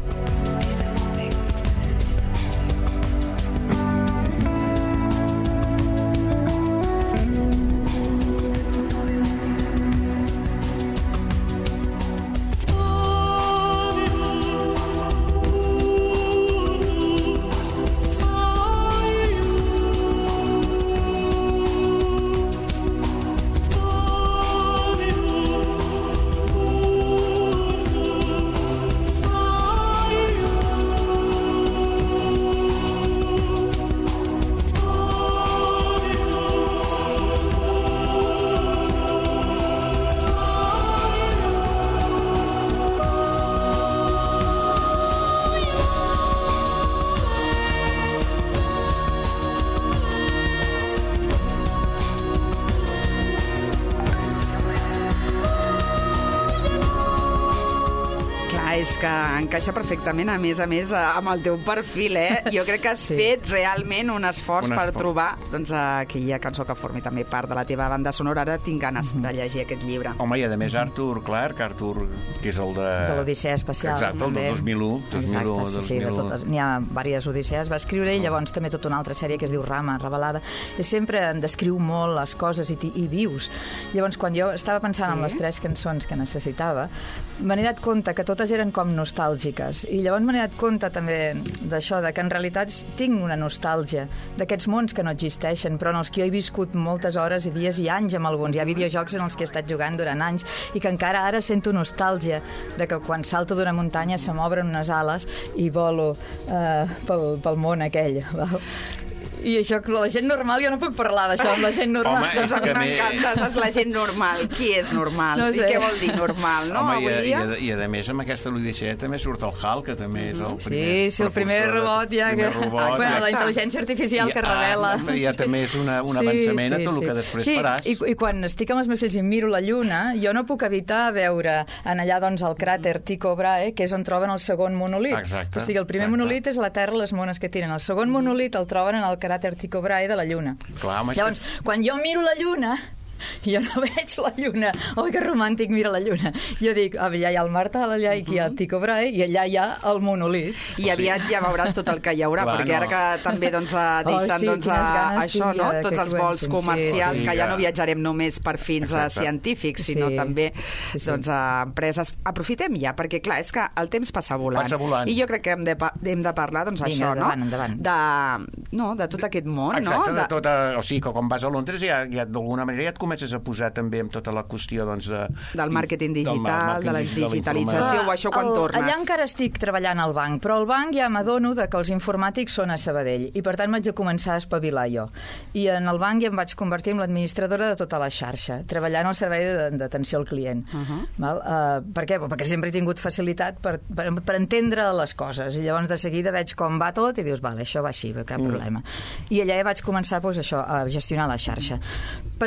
És que encaixa perfectament, a més a més, amb el teu perfil, eh? Jo crec que has sí. fet realment un esforç un per esforç. trobar doncs, aquella cançó que formi també part de la teva banda sonora. Ara tinc ganes mm -hmm. de llegir aquest llibre. Home, i a més Arthur Clarke, Arthur, que és el de... De l'Odissea Espacial. Exacte, el de dos mil u. Exacte, sí, sí, de totes. N'hi ha diverses Odissees. Va escriure ell, llavors també tota una altra sèrie que es diu Rama, Revelada. Ell sempre em descriu molt les coses i, i vius. Llavors, quan jo estava pensant sí? en les tres cançons que necessitava, me n'he dat compte que totes eren com nostàlgiques. I llavors m'he donat compte també d'això, de que en realitat tinc una nostàlgia d'aquests mons que no existeixen, però en els que jo he viscut moltes hores i dies i anys amb alguns. Hi ha videojocs en els que he estat jugant durant anys i que encara ara sento nostàlgia de que quan salto d'una muntanya se m'obren unes ales i volo eh, pel, pel món aquell. Val? I això, la gent normal, jo no puc parlar d'això amb la gent normal. Home, és que m'encanta, és la gent normal. Qui és normal? No sé. I què vol dir normal, no? Home, avui i, dia? I, a, I a més, amb aquesta l'Odissea també surt el Hal, que també és el primer... Sí, sí, el primer robot ja que... Robot, bueno, la intel·ligència artificial I, que revela... Ah, ja també és una, un sí, avançament sí, a tot sí. el que després sí, faràs. I, i quan estic amb els meus fills i miro la Lluna, jo no puc evitar veure en allà, doncs, el cràter Tycho Brahe, que és on troben el segon monolit. Exacte. O sigui, el primer exacte. monolit és la Terra, les mones que tiren. El segon monolit el troben en el cràter Tycho Brahe de la Lluna. Clar, home, llavors, quan jo miro la Lluna, jo no veig la Lluna. Oi, que romàntic, mira la Lluna. Jo dic, allà hi ha el Martal, allà hi ha el Tycho Brahe i allà hi ha el monolit. I aviat ja veuràs tot el que hi haurà, Clar, perquè no. ara que també doncs, deixen oh, sí, doncs, a, això, no? tots els vols comercials, sí, que sí, ja que... no viatjarem només per fins a científics, sinó sí. també sí, sí. doncs, a empreses. Aprofitem ja, perquè clar, és que el temps passa volant. Passa volant. I jo crec que hem de, hem de parlar doncs, Vinga, això, endavant, no? endavant. De, no? De tot aquest món, Exacte, no? de tota, o sigui, que quan vas a Londres ja, ja d'alguna manera ja et comences a posar també amb tota la qüestió doncs, de, del màrqueting digital, del de la digitalització, o això quan el, tornes. Allà encara estic treballant al banc, però al banc ja m'adono de que els informàtics són a Sabadell i per tant m'haig de començar a espavilar jo. I en el banc ja em vaig convertir en l'administradora de tota la xarxa, treballant al servei d'atenció al client. Uh -huh. Val? Uh, per què? Perquè sempre he tingut facilitat per, per, per entendre les coses i llavors de seguida veig com va tot i dius, vale, això va així, cap mm. problema. I allà ja vaig començar doncs, això, a gestionar la xarxa. Però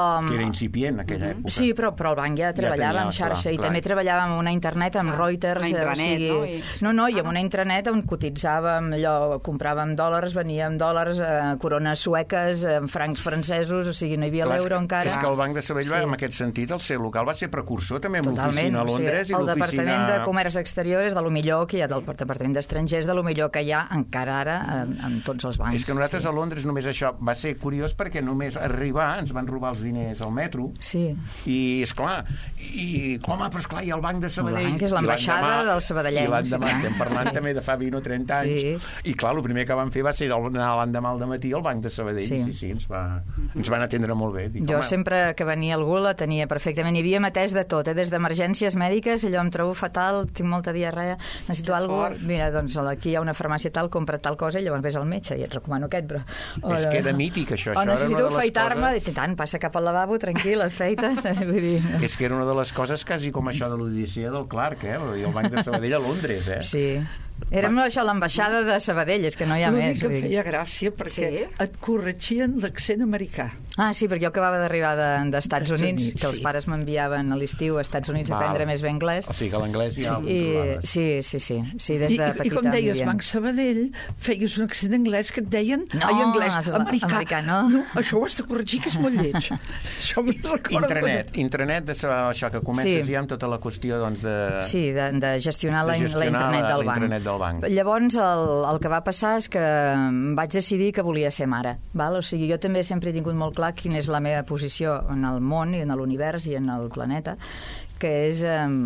Que era incipient, en aquella època. Sí, però, però el banc ja treballava tenia, amb xarxa clar, i clar. també treballava amb una intranet, amb Reuters. Una intranet, o sigui... no? I... No, no, i amb una intranet on cotitzàvem, allò, compràvem dòlars, veníem dòlars, eh, corones sueques, eh, francs francesos, o sigui, no hi havia Clar, l'euro és que- encara. És que el Banc de Sabadell, Sí. va, en aquest sentit, el seu local va ser precursor també amb Totalment, l'oficina a o sigui, Londres i el l'oficina... Departament de Comerç Exterior és de lo millor que hi ha, del Departament d'Estrangers de lo millor que hi ha encara ara en, en tots els bancs. És que nosaltres sí. a Londres només això va ser curiós perquè només arribar ens van robar els diners al metro Sí. i, esclar, i, home, però esclar, hi ha el Banc de Sabadell. El banc és I l'ambaixada l'endemà- dels sabadellencs. I l'endemà, Sí. estem parlant Sí. també de fa vint o trenta anys. Sí. I clar, el primer que van fer va ser anar l'endemà al dematí al Banc de Sabadell. Sí. Sí, sí, ens, va, ens van atendre molt bé. Dic, Jo home, sempre que venia algú la tenia perfectament. Hi havíem atès de tot, eh? Des d'emergències mèdiques, allò em trobo fatal, tinc molta diarrea, necessito alguna cosa. Mira, doncs aquí hi ha una farmàcia tal, compra tal cosa i llavors ves al metge i et recomano aquest, però... O, És que era mític, això. O Això era necessito una de les afaitar-me, coses- i tant, passa cap al lavabo, tranquil, afeita. Vull dir... És que era una de les coses quasi com això de l'Odissea del Clark, eh? I el Banc de Sabadell a Londres, eh? Sí. Érem això, l'ambaixada de Sabadell, és que no hi ha L'únic més. que vull dir. feia gràcia perquè Sí? et corregien l'accent americà. Ah, sí, perquè jo acabava d'arribar de, d'Estats Estats Units, Units, que els sí. pares m'enviaven a l'estiu a Estats Units a Val. aprendre més bé anglès. O sigui que l'anglès ja el I, trobaves. sí, sí, sí, sí, des I, de i, petita. I com deies, m'havien- Banc Sabadell, feies un accent anglès que et deien... No, ai, anglès, és americà. americà, no. no. Això ho has de corregir, que és molt lleig. Això me'n recordo. Intranet, intranet de saber això que comences Sí. ja amb tota la qüestió doncs, de... Sí, de, de gestionar, la, De gestionar la internet la- del la banc. intranet del banc. Llavors, el, el que va passar és que vaig decidir que volia ser mare. Val? O sigui, jo també sempre he tingut molt clar quina és la meva posició en el món i en l'univers i en el planeta, que és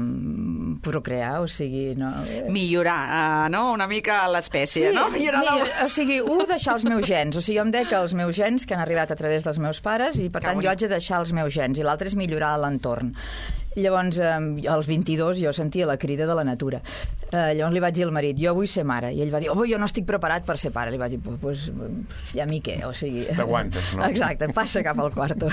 um, procrear, o sigui... No... Millorar, uh, no? Una mica l'espècie, no? Millorar la... mi- o sigui, un, deixar els meus gens. O sigui, jo em dec els meus gens que han arribat a través dels meus pares i, per Que tant, jo bonic. haig de deixar els meus gens. I l'altre és millorar l'entorn. I llavors, eh, als vint-i-dos, jo sentia la crida de la natura. Eh, llavors li vaig dir al marit, jo vull ser mare. I ell va dir, oh, jo no estic preparat per ser pare. Li vaig dir, pues, pues ja a mi què? O sigui... T'aguantes, no? Exacte, passa cap al quarto.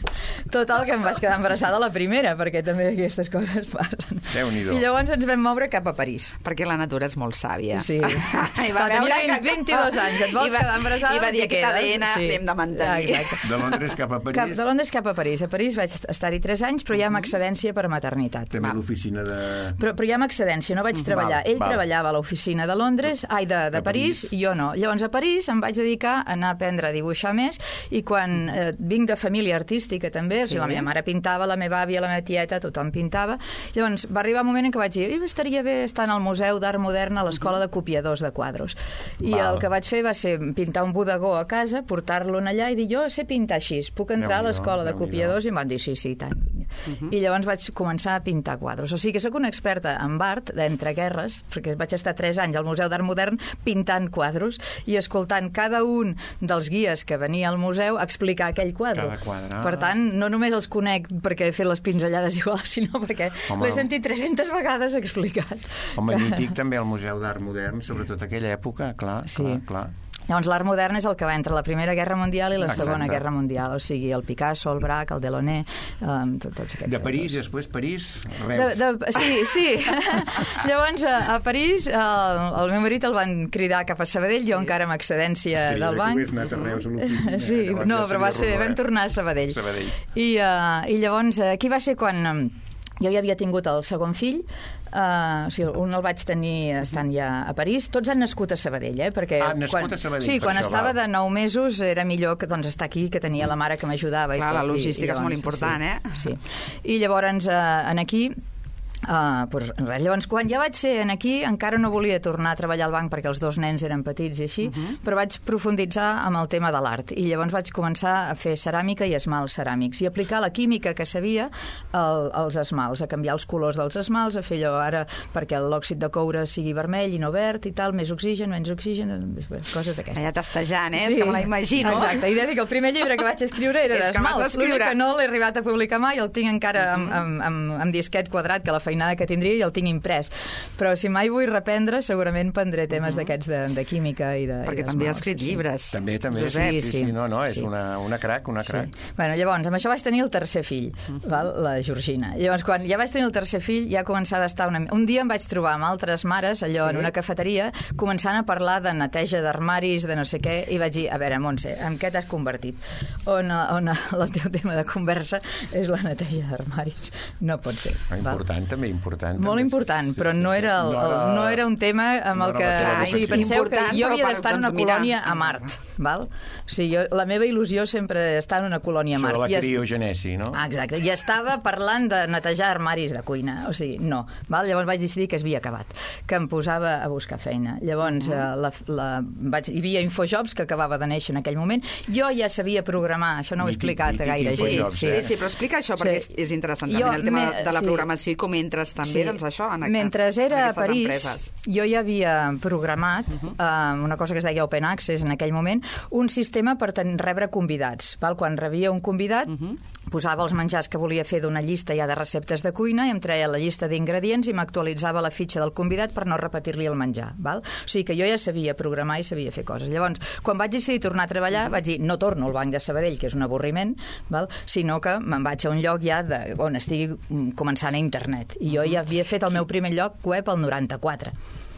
Total, que em vaig quedar embarassada la primera, perquè també aquestes coses passen. Déu-n'hi-do. I llavors ens vam moure cap a París. Perquè la natura és molt sàvia. Sí. I Va, va veure tenia que... vint-i-dos anys, et vols I va, quedar embarassada? I va dir, Què aquest A quedes? D N Sí. l'hem de mantenir. Exacte. De Londres cap a París. Cap, de Londres cap a París. A París vaig estar-hi tres anys, però ja amb excedència per maternitat. També l'oficina de... Però, però ja amb excedència, no vaig treballar. Val, Ell val. treballava a l'oficina de Londres, ai, de, de, De París, París. i jo no. Llavors a París em vaig dedicar a anar a aprendre a dibuixar més, i quan eh, vinc de família artística també, o sigui, la meva mare pintava, la meva àvia, la meva tieta, tothom pintava, llavors va arribar un moment en què vaig dir, "Ui, estaria bé estar al Museu d'Art Modern a l'escola de copiadors de quadros. I Val. el que vaig fer va ser pintar un bodegó a casa, portar-lo allà i dir, jo sé pintar així, puc entrar a Déu-n'hi-do, l'escola de Déu-n'hi-do. copiadors? I em van dir, sí, sí, i tant. Uh-huh. I llavors vaig començar a pintar quadros. O sigui que sóc una experta en art d'entreguerres, perquè vaig estar tres anys al Museu d'Art Modern pintant quadros i escoltant cada un dels guies que venia al museu a explicar aquell quadre. Cada quadre. Per tant, no només els conec perquè he fet les pinzellades iguals, sinó perquè Home. l'he sentit tres-centes vegades explicat. Home, mític també al Museu d'Art Modern, sobretot aquella època, clar, Sí. clar, clar. Llavors, l'art modern és el que va entre la Primera Guerra Mundial i la Exacte. Segona Guerra Mundial, o sigui, el Picasso, el Braque, el Delaunay, um, tot, tots aquests. De París, i després París, Reus. De, de, sí, sí. Llavors, a, a París, el, el meu marit el van cridar cap a Sabadell, jo encara amb excedència Estaria del bé que banc. hagués anat a Reus a l'oficina, Sí, eh, que no, ja però va seria ser, horror, vam eh? tornar a Sabadell. Sabadell. I, uh, i llavors, uh, aquí va ser quan... Um, jo ja havia tingut el segon fill, uh, o sigui, un el vaig tenir estant ja a París. Tots han nascut a Sabadell, eh? Perquè Ah, nascut quan, a Sabadell, sí, per quan això, estava val. de nou mesos era millor que doncs, estar aquí, que tenia la mare que m'ajudava. i Clar, tot, la i- logística i és molt llavors, important, sí, eh? Sí. I llavors, uh, en aquí... Uh, pues, res. Llavors, quan ja vaig ser en aquí, encara no volia tornar a treballar al banc perquè els dos nens eren petits i així, uh -huh. però vaig profunditzar amb el tema de l'art. I llavors vaig començar a fer ceràmica i esmalts ceràmics i aplicar la química que sabia al, als esmalts, a canviar els colors dels esmalts, a fer allò ara perquè l'òxid de coure sigui vermell i no verd i tal, més oxigen, menys oxigen, coses d'aquestes. Allà tastejant, eh? És que me la imagino. Exacte, i de dir que el primer llibre que vaig escriure era És que m'has d'esmalts. d'escriure. L'únic que no l'he arribat a publicar mai, el tinc encara amb, amb, amb, amb disquet quadrat, que la feina feinada que tindria i el tinc imprès. Però si mai vull reprendre, segurament prendré temes uh-huh. d'aquests de, de química i de... Perquè i també maus, ha escrit sí. llibres. També, també, sí, sí, sí, no, no, és sí. una, una crac, una crac. Sí. Bueno, llavors, amb això vaig tenir el tercer fill, uh-huh. val? La Georgina. Llavors, quan ja vaig tenir el tercer fill, ja començava a estar una... Un dia em vaig trobar amb altres mares, allò, sí. en una cafeteria, començant a parlar de neteja d'armaris, de no sé què, i vaig dir, a veure, Montse, en què t'has convertit? On, on el teu tema de conversa és la neteja d'armaris. No pot ser. Important, val? També, important. Molt també, important, sí, sí, però sí, no, era el, no, era... no era un tema amb no el que... Ah, o sigui, penseu important, que jo havia d'estar en una doncs, colònia a Mart, val? O sigui, jo, la meva il·lusió sempre és estar en una colònia a Mart. Això de la criogenesi, no? Ah, exacte. I estava parlant de netejar armaris de cuina. O sigui, no. Val? Llavors vaig decidir que es havia acabat, que em posava a buscar feina. Llavors, uh-huh. la, la, vaig, hi havia Infojobs, que acabava de néixer en aquell moment. Jo ja sabia programar, això no ho he explicat mític, gaire. Sí, Infojobs, sí, eh? sí, però explica això, perquè sí. és, és interessant també, jo, el tema me, de la sí. programació i com entres també, sí. doncs això, en, Mentre en, era en a París, empreses. jo ja havia programat uh-huh. uh, una cosa que es deia Open Access en aquell moment, un sistema per ten, rebre convidats. Val? Quan rebia un convidat, uh-huh. posava els menjars que volia fer d'una llista ja de receptes de cuina i em treia la llista d'ingredients i m'actualitzava la fitxa del convidat per no repetir-li el menjar. Val? O sigui que jo ja sabia programar i sabia fer coses. Llavors, quan vaig decidir tornar a treballar, uh-huh. vaig dir, no torno al Banc de Sabadell, que és un avorriment, val? Sinó que me'n vaig a un lloc ja de, on estigui començant a internet. I jo ja havia fet el meu primer lloc web al noranta-quatre.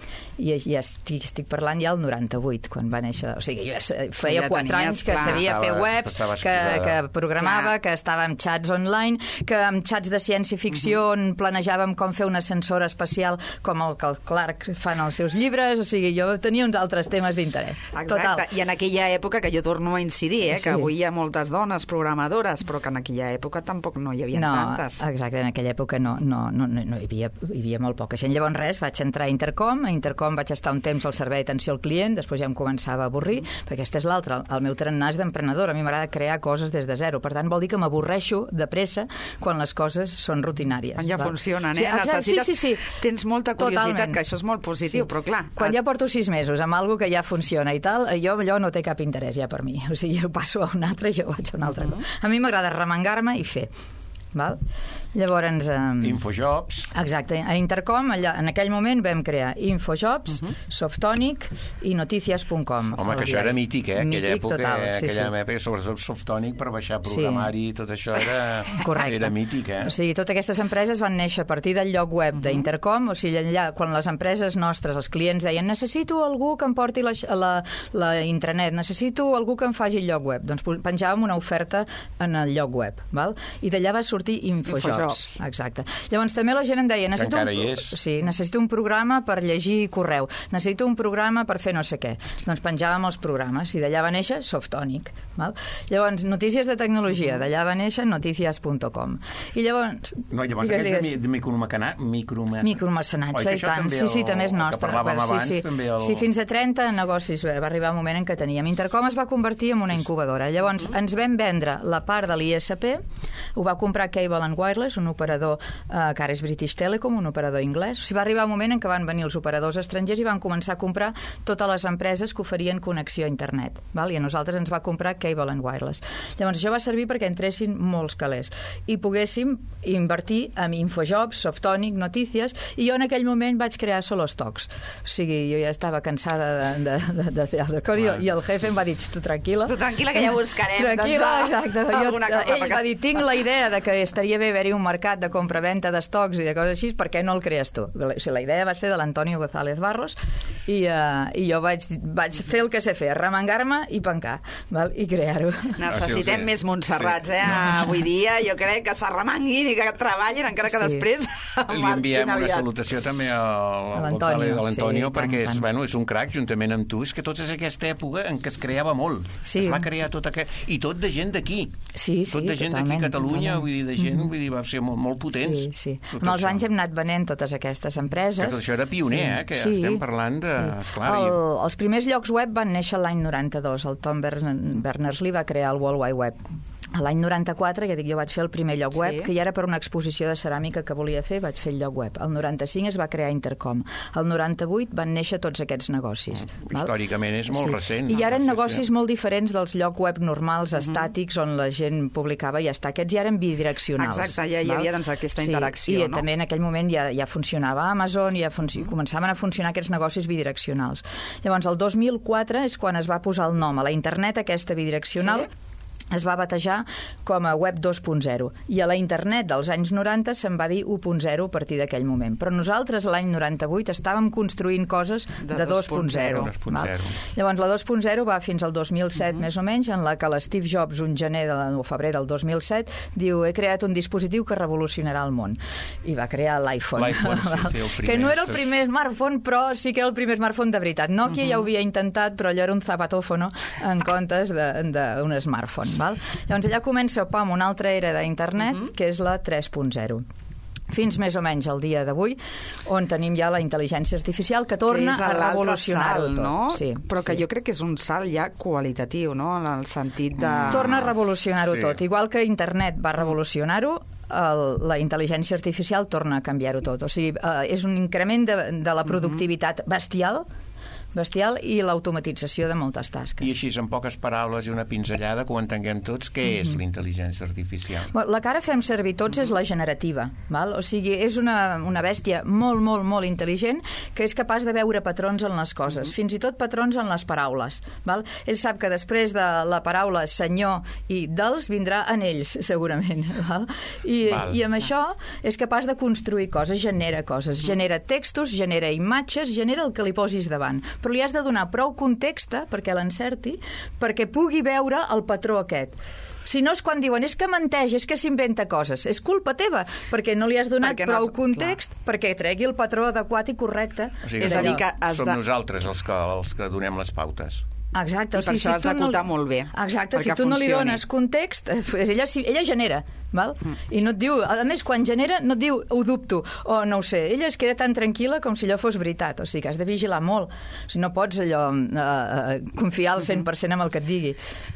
I ja estic, estic parlant ja al noranta-vuit, quan va néixer. O sigui, jo ja feia ja quatre anys que clar, sabia estava, fer webs, que, que programava, clar. Que estava en xats online, que amb xats de ciència-ficció uh-huh. planejàvem com fer una ascensora espacial com el que el Clark fan als seus llibres. O sigui, jo tenia uns altres temes d'interès. Exacte, total. I en aquella època, que jo torno a incidir, eh, que sí. avui hi ha moltes dones programadores, però que en aquella època tampoc no hi havia no, tantes. Exacte, en aquella època no, no, no, no, no hi, havia, hi havia molt poca gent. Llavors res, vaig entrar a Intercom, a Intercom vaig estar un temps al servei d'atenció al client, després ja em començava a avorrir, mm. perquè aquesta és l'altra, el meu tarannà és d'emprenedor, a mi m'agrada crear coses des de zero, per tant vol dir que m'avorreixo de pressa quan les coses són rutinàries. Quan ja va? Funcionen, eh? Sí, Necessites... sí, sí, sí. Tens molta curiositat, totalment. Que això és molt positiu, sí. Però clar... Quan ja porto sis mesos amb alguna que ja funciona i tal, jo allò no té cap interès ja per mi, o sigui, jo passo a un altre i jo vaig a un altre. Mm-hmm. A mi m'agrada remengar-me i fer. Val? Llavors... Um... Infojobs. Exacte. A Intercom, allà, en aquell moment, vam crear Infojobs, uh-huh. Softonic i Noticias punt com. Home, que això era mític, eh? Mític, aquella època, total, sí, aquella sí. època, sobretot Softonic, per baixar programari i sí. tot això era, era mític, eh? O sigui, totes aquestes empreses van néixer a partir del lloc web uh-huh. d'Intercom, o sigui, allà, quan les empreses nostres, els clients deien, necessito algú que em porti la, la, la intranet, necessito algú que em faci el lloc web. Doncs penjàvem una oferta en el lloc web, val? I d'allà va sortir Infojobs. Infojobs. Exacte. Llavors també la gent em deia, necessito un, sí, necessito un programa per llegir correu, necessito un programa per fer no sé què. Doncs penjàvem els programes i d'allà va néixer Softonic. Val? Llavors, notícies de tecnologia, d'allà va néixer noticias punt com. I llavors... No, llavors digues, aquests digues. de micromecenatge... Micromecenatge, micromecenatge i tant. Sí, sí, també és nostre. Que parlàvem abans, sí, sí. també el... Sí, fins a trenta negocis va arribar un moment en què teníem. Intercom es va convertir en una incubadora. Llavors, mm-hmm. ens vam vendre la part de l'I S P, ho va comprar Cable and Wireless, un operador eh, que ara és British Telecom, un operador anglès. O sigui, va arribar un moment en què van venir els operadors estrangers i van començar a comprar totes les empreses que oferien connexió a internet. Val? I a nosaltres ens va comprar Cable and Wireless. Llavors, això va servir perquè entressin molts calés i poguéssim invertir en Infojobs, Softonic, Notícies, i jo en aquell moment vaig crear solo stocks. O sigui, jo ja estava cansada de, de, de, de fer altres coses i, i el jefe em va dir, tu tranquil·la. Tu tranquil·la, que ja buscarem. Tranquil·la, exacte. Jo, ell va dir, tinc la idea de que estaria bé haver-hi un mercat de compra-venta d'estocs i de coses així, per què no el crees tu? O sigui, la idea va ser de l'Antonio González Barros i, uh, i jo vaig, vaig fer el que sé fer, remengar-me i pencar, val? I crear-ho. Necessitem més Montserrats, eh? Avui dia jo crec que s'arremanguin i que treballin, encara que sí. després li enviem una salutació també al González, a l'Antonio, sí, perquè tant, és, tant. bueno, és un crac juntament amb tu. És que tota aquesta època en què es creava molt. Sí. Es va crear tot aquest... I tot de gent d'aquí. Sí, sí, tot de gent d'aquí a Catalunya, totalment. vull dir, de gent, mm-hmm. vull dir, va ser molt, molt potents. Sí, sí. Amb els anys hem anat venent totes aquestes empreses. Que tot això era pioner, sí. eh? Que sí. estem parlant de... Sí. Esclar, el, i... Els primers llocs web van néixer l'any noranta-dos. El Tom Berners-Lee va crear el World Wide Web. L'any noranta-quatre, ja dic, jo vaig fer el primer lloc web, sí. que ja era per una exposició de ceràmica que volia fer, vaig fer el lloc web. El noranta-cinc es va crear Intercom. El noranta-vuit van néixer tots aquests negocis. Mm. Històricament és molt sí. recent. I hi eren no? negocis sí, sí. molt diferents dels lloc web normals, uh-huh. estàtics, on la gent publicava i ja està. Aquests ja eren bidireccionals. Exacte, ja hi havia doncs, aquesta interacció, sí, i no? també en aquell moment ja, ja funcionava Amazon, ja funci... mm. començaven a funcionar aquests negocis bidireccionals. Llavors, el dos mil quatre és quan es va posar el nom a la internet, aquesta bidireccional, sí? Es va batejar com a web dos punt zero i a la internet dels anys noranta se'n va dir u punt zero a partir d'aquell moment. Però nosaltres l'any noranta-vuit estàvem construint coses de, de dos punt zero. Llavors la dos punt zero va fins al dos mil set, uh-huh. més o menys, en la que l'Steve Jobs, un gener de, o febrer del dos mil set, diu he creat un dispositiu que revolucionarà el món. I va crear l'iPhone. L'iPhone, sí, sí, el primer. Que no era el primer smartphone, però sí que era el primer smartphone de veritat. Nokia uh-huh. ja ho havia intentat, però allò era un zapatófono en comptes d'un smartphone. Val? Llavors allà comença pam, una altra era d'internet, uh-huh. que és la tres punt zero. Fins més o menys al dia d'avui, on tenim ja la intel·ligència artificial que torna que a revolucionar-ho tot. No? Sí, però que sí. jo crec que és un salt ja qualitatiu, no? En el sentit de... Torna a revolucionar-ho sí. tot. Igual que internet va revolucionar-ho, el, la intel·ligència artificial torna a canviar-ho tot. O sigui, eh, és un increment de, de la productivitat bestial, bestial i l'automatització de moltes tasques. I així, en poques paraules i una pinzellada, que ho entenguem tots, què és mm-hmm. l'intel·ligència artificial? Bueno, la que ara fem servir tots és la generativa. Val? O sigui, és una, una bèstia molt, molt, molt intel·ligent que és capaç de veure patrons en les coses, mm-hmm. fins i tot patrons en les paraules. Val? Ell sap que després de la paraula senyor i dels vindrà en ells, segurament. Val? I, val. I amb això és capaç de construir coses, genera coses, genera textos, genera imatges, genera el que li posis davant. Però li has de donar prou context perquè l'encerti, perquè pugui veure el patró aquest. Si no és quan diuen, és que menteix, és que s'inventa coses. És culpa teva, perquè no li has donat perquè prou no, context clar. Perquè tregui el patró adequat i correcte. O sigui, és a dir, que has som de... nosaltres els que, els que donem les pautes. Exacte. I per o sigui, això si has d'acotar no... molt bé. Exacte, si tu no li dones context, ella, ella genera, val? Mm. I no et diu, a més, quan genera, no et diu ho dubto, o no ho sé, ella es queda tan tranquil·la com si allò fos veritat, o sigui que has de vigilar molt, o sigui, no pots allò eh, confiar al cent per cent en el que et digui.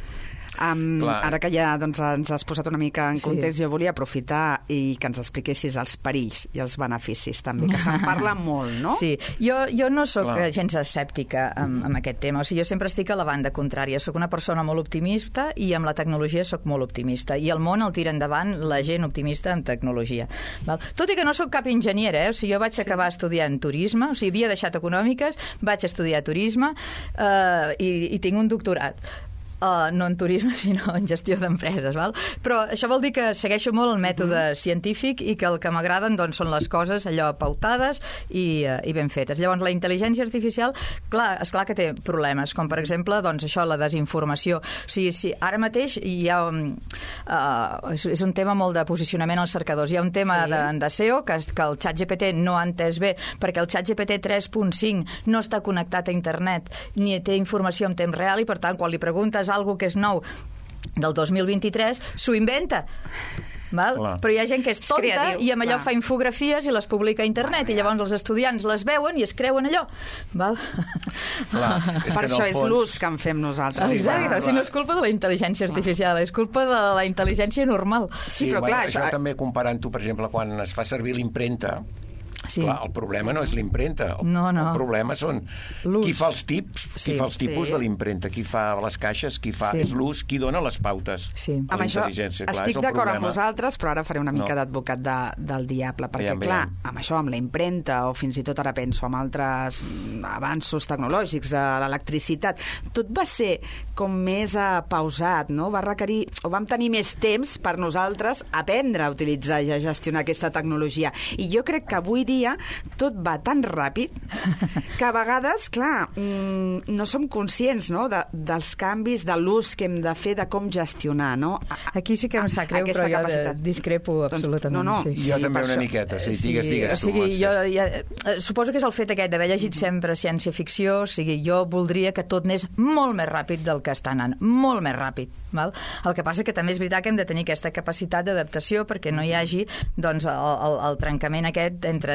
Um, ara que ja doncs, ens has posat una mica en context, sí. jo volia aprofitar i que ens expliquessis els perills i els beneficis també, que se'n parla molt, no? Sí, jo, jo no sóc Clar. gens escèptica amb, amb aquest tema, o sigui, jo sempre estic a la banda contrària, sóc una persona molt optimista i amb la tecnologia sóc molt optimista, i el món el tira endavant la gent optimista amb tecnologia. Val? Tot i que no sóc cap enginyera, eh? O sigui, jo vaig sí. acabar estudiant turisme, o sigui, havia deixat econòmiques, vaig estudiar turisme eh, i, i tinc un doctorat. Uh, no en turisme, sinó en gestió d'empreses, val? Però això vol dir que segueixo molt el mètode uh-huh. científic i que el que m'agraden doncs, són les coses allò pautades i, uh, i ben fetes. Llavors, la intel·ligència artificial, clar, esclar que té problemes, com per exemple, doncs, això, la desinformació. O sigui, si ara mateix hi ha... Uh, és un tema molt de posicionament als cercadors. Hi ha un tema sí. de, de S E O que, que el ChatGPT no ha entès bé, perquè el ChatGPT tres punt cinc no està connectat a internet ni té informació en temps real i, per tant, quan li preguntes algo que és nou del dos mil vint-i-tres, s'ho inventa. Val? Però hi ha gent que és tonta és creatiu, i amb allò clar. fa infografies i les publica a internet i llavors els estudiants les veuen i es creuen allò. Val? Clar, és per això és fons... l'ús que en fem nosaltres. Exacte, clar, si no és culpa de la intel·ligència artificial, és culpa de la intel·ligència normal. Sí, però clar... Això, això també comparant-ho, per exemple, quan es fa servir l'impremta, sí. clar, el problema no és l'impremta, el, no, no. el problema són qui fa els tips, qui sí, fa els tipus sí. de l'impremta, qui fa les caixes, qui fa sí. és l'ús, qui dona les pautes. Sí. Amb això estic d'acord amb vosaltres, però ara faré una mica no. d'advocat de, del diable, perquè veiem, clar, veiem. amb això, amb la impremta, o fins i tot ara penso amb altres avanços tecnològics, l'electricitat, tot va ser com més uh, pausat, no? Va requerir, o vam tenir més temps per nosaltres aprendre a utilitzar i a gestionar aquesta tecnologia. I jo crec que avui dia tot va tan ràpid que a vegades, clar, mmm, no som conscients, no?, de, dels canvis, de l'ús que hem de fer, de com gestionar, no? Aquí sí que em sap greu, però jo de, discrepo absolutament. Doncs, no, no. Sí. Jo sí, també una això. miqueta, sí, digues, digues sí, tu. O sigui, jo, ja, suposo que és el fet aquest d'haver llegit sempre ciència-ficció, o sigui, jo voldria que tot anés molt més ràpid del que està anant, molt més ràpid. Val? El que passa que també és veritat que hem de tenir aquesta capacitat d'adaptació perquè no hi hagi doncs, el, el, el trencament aquest entre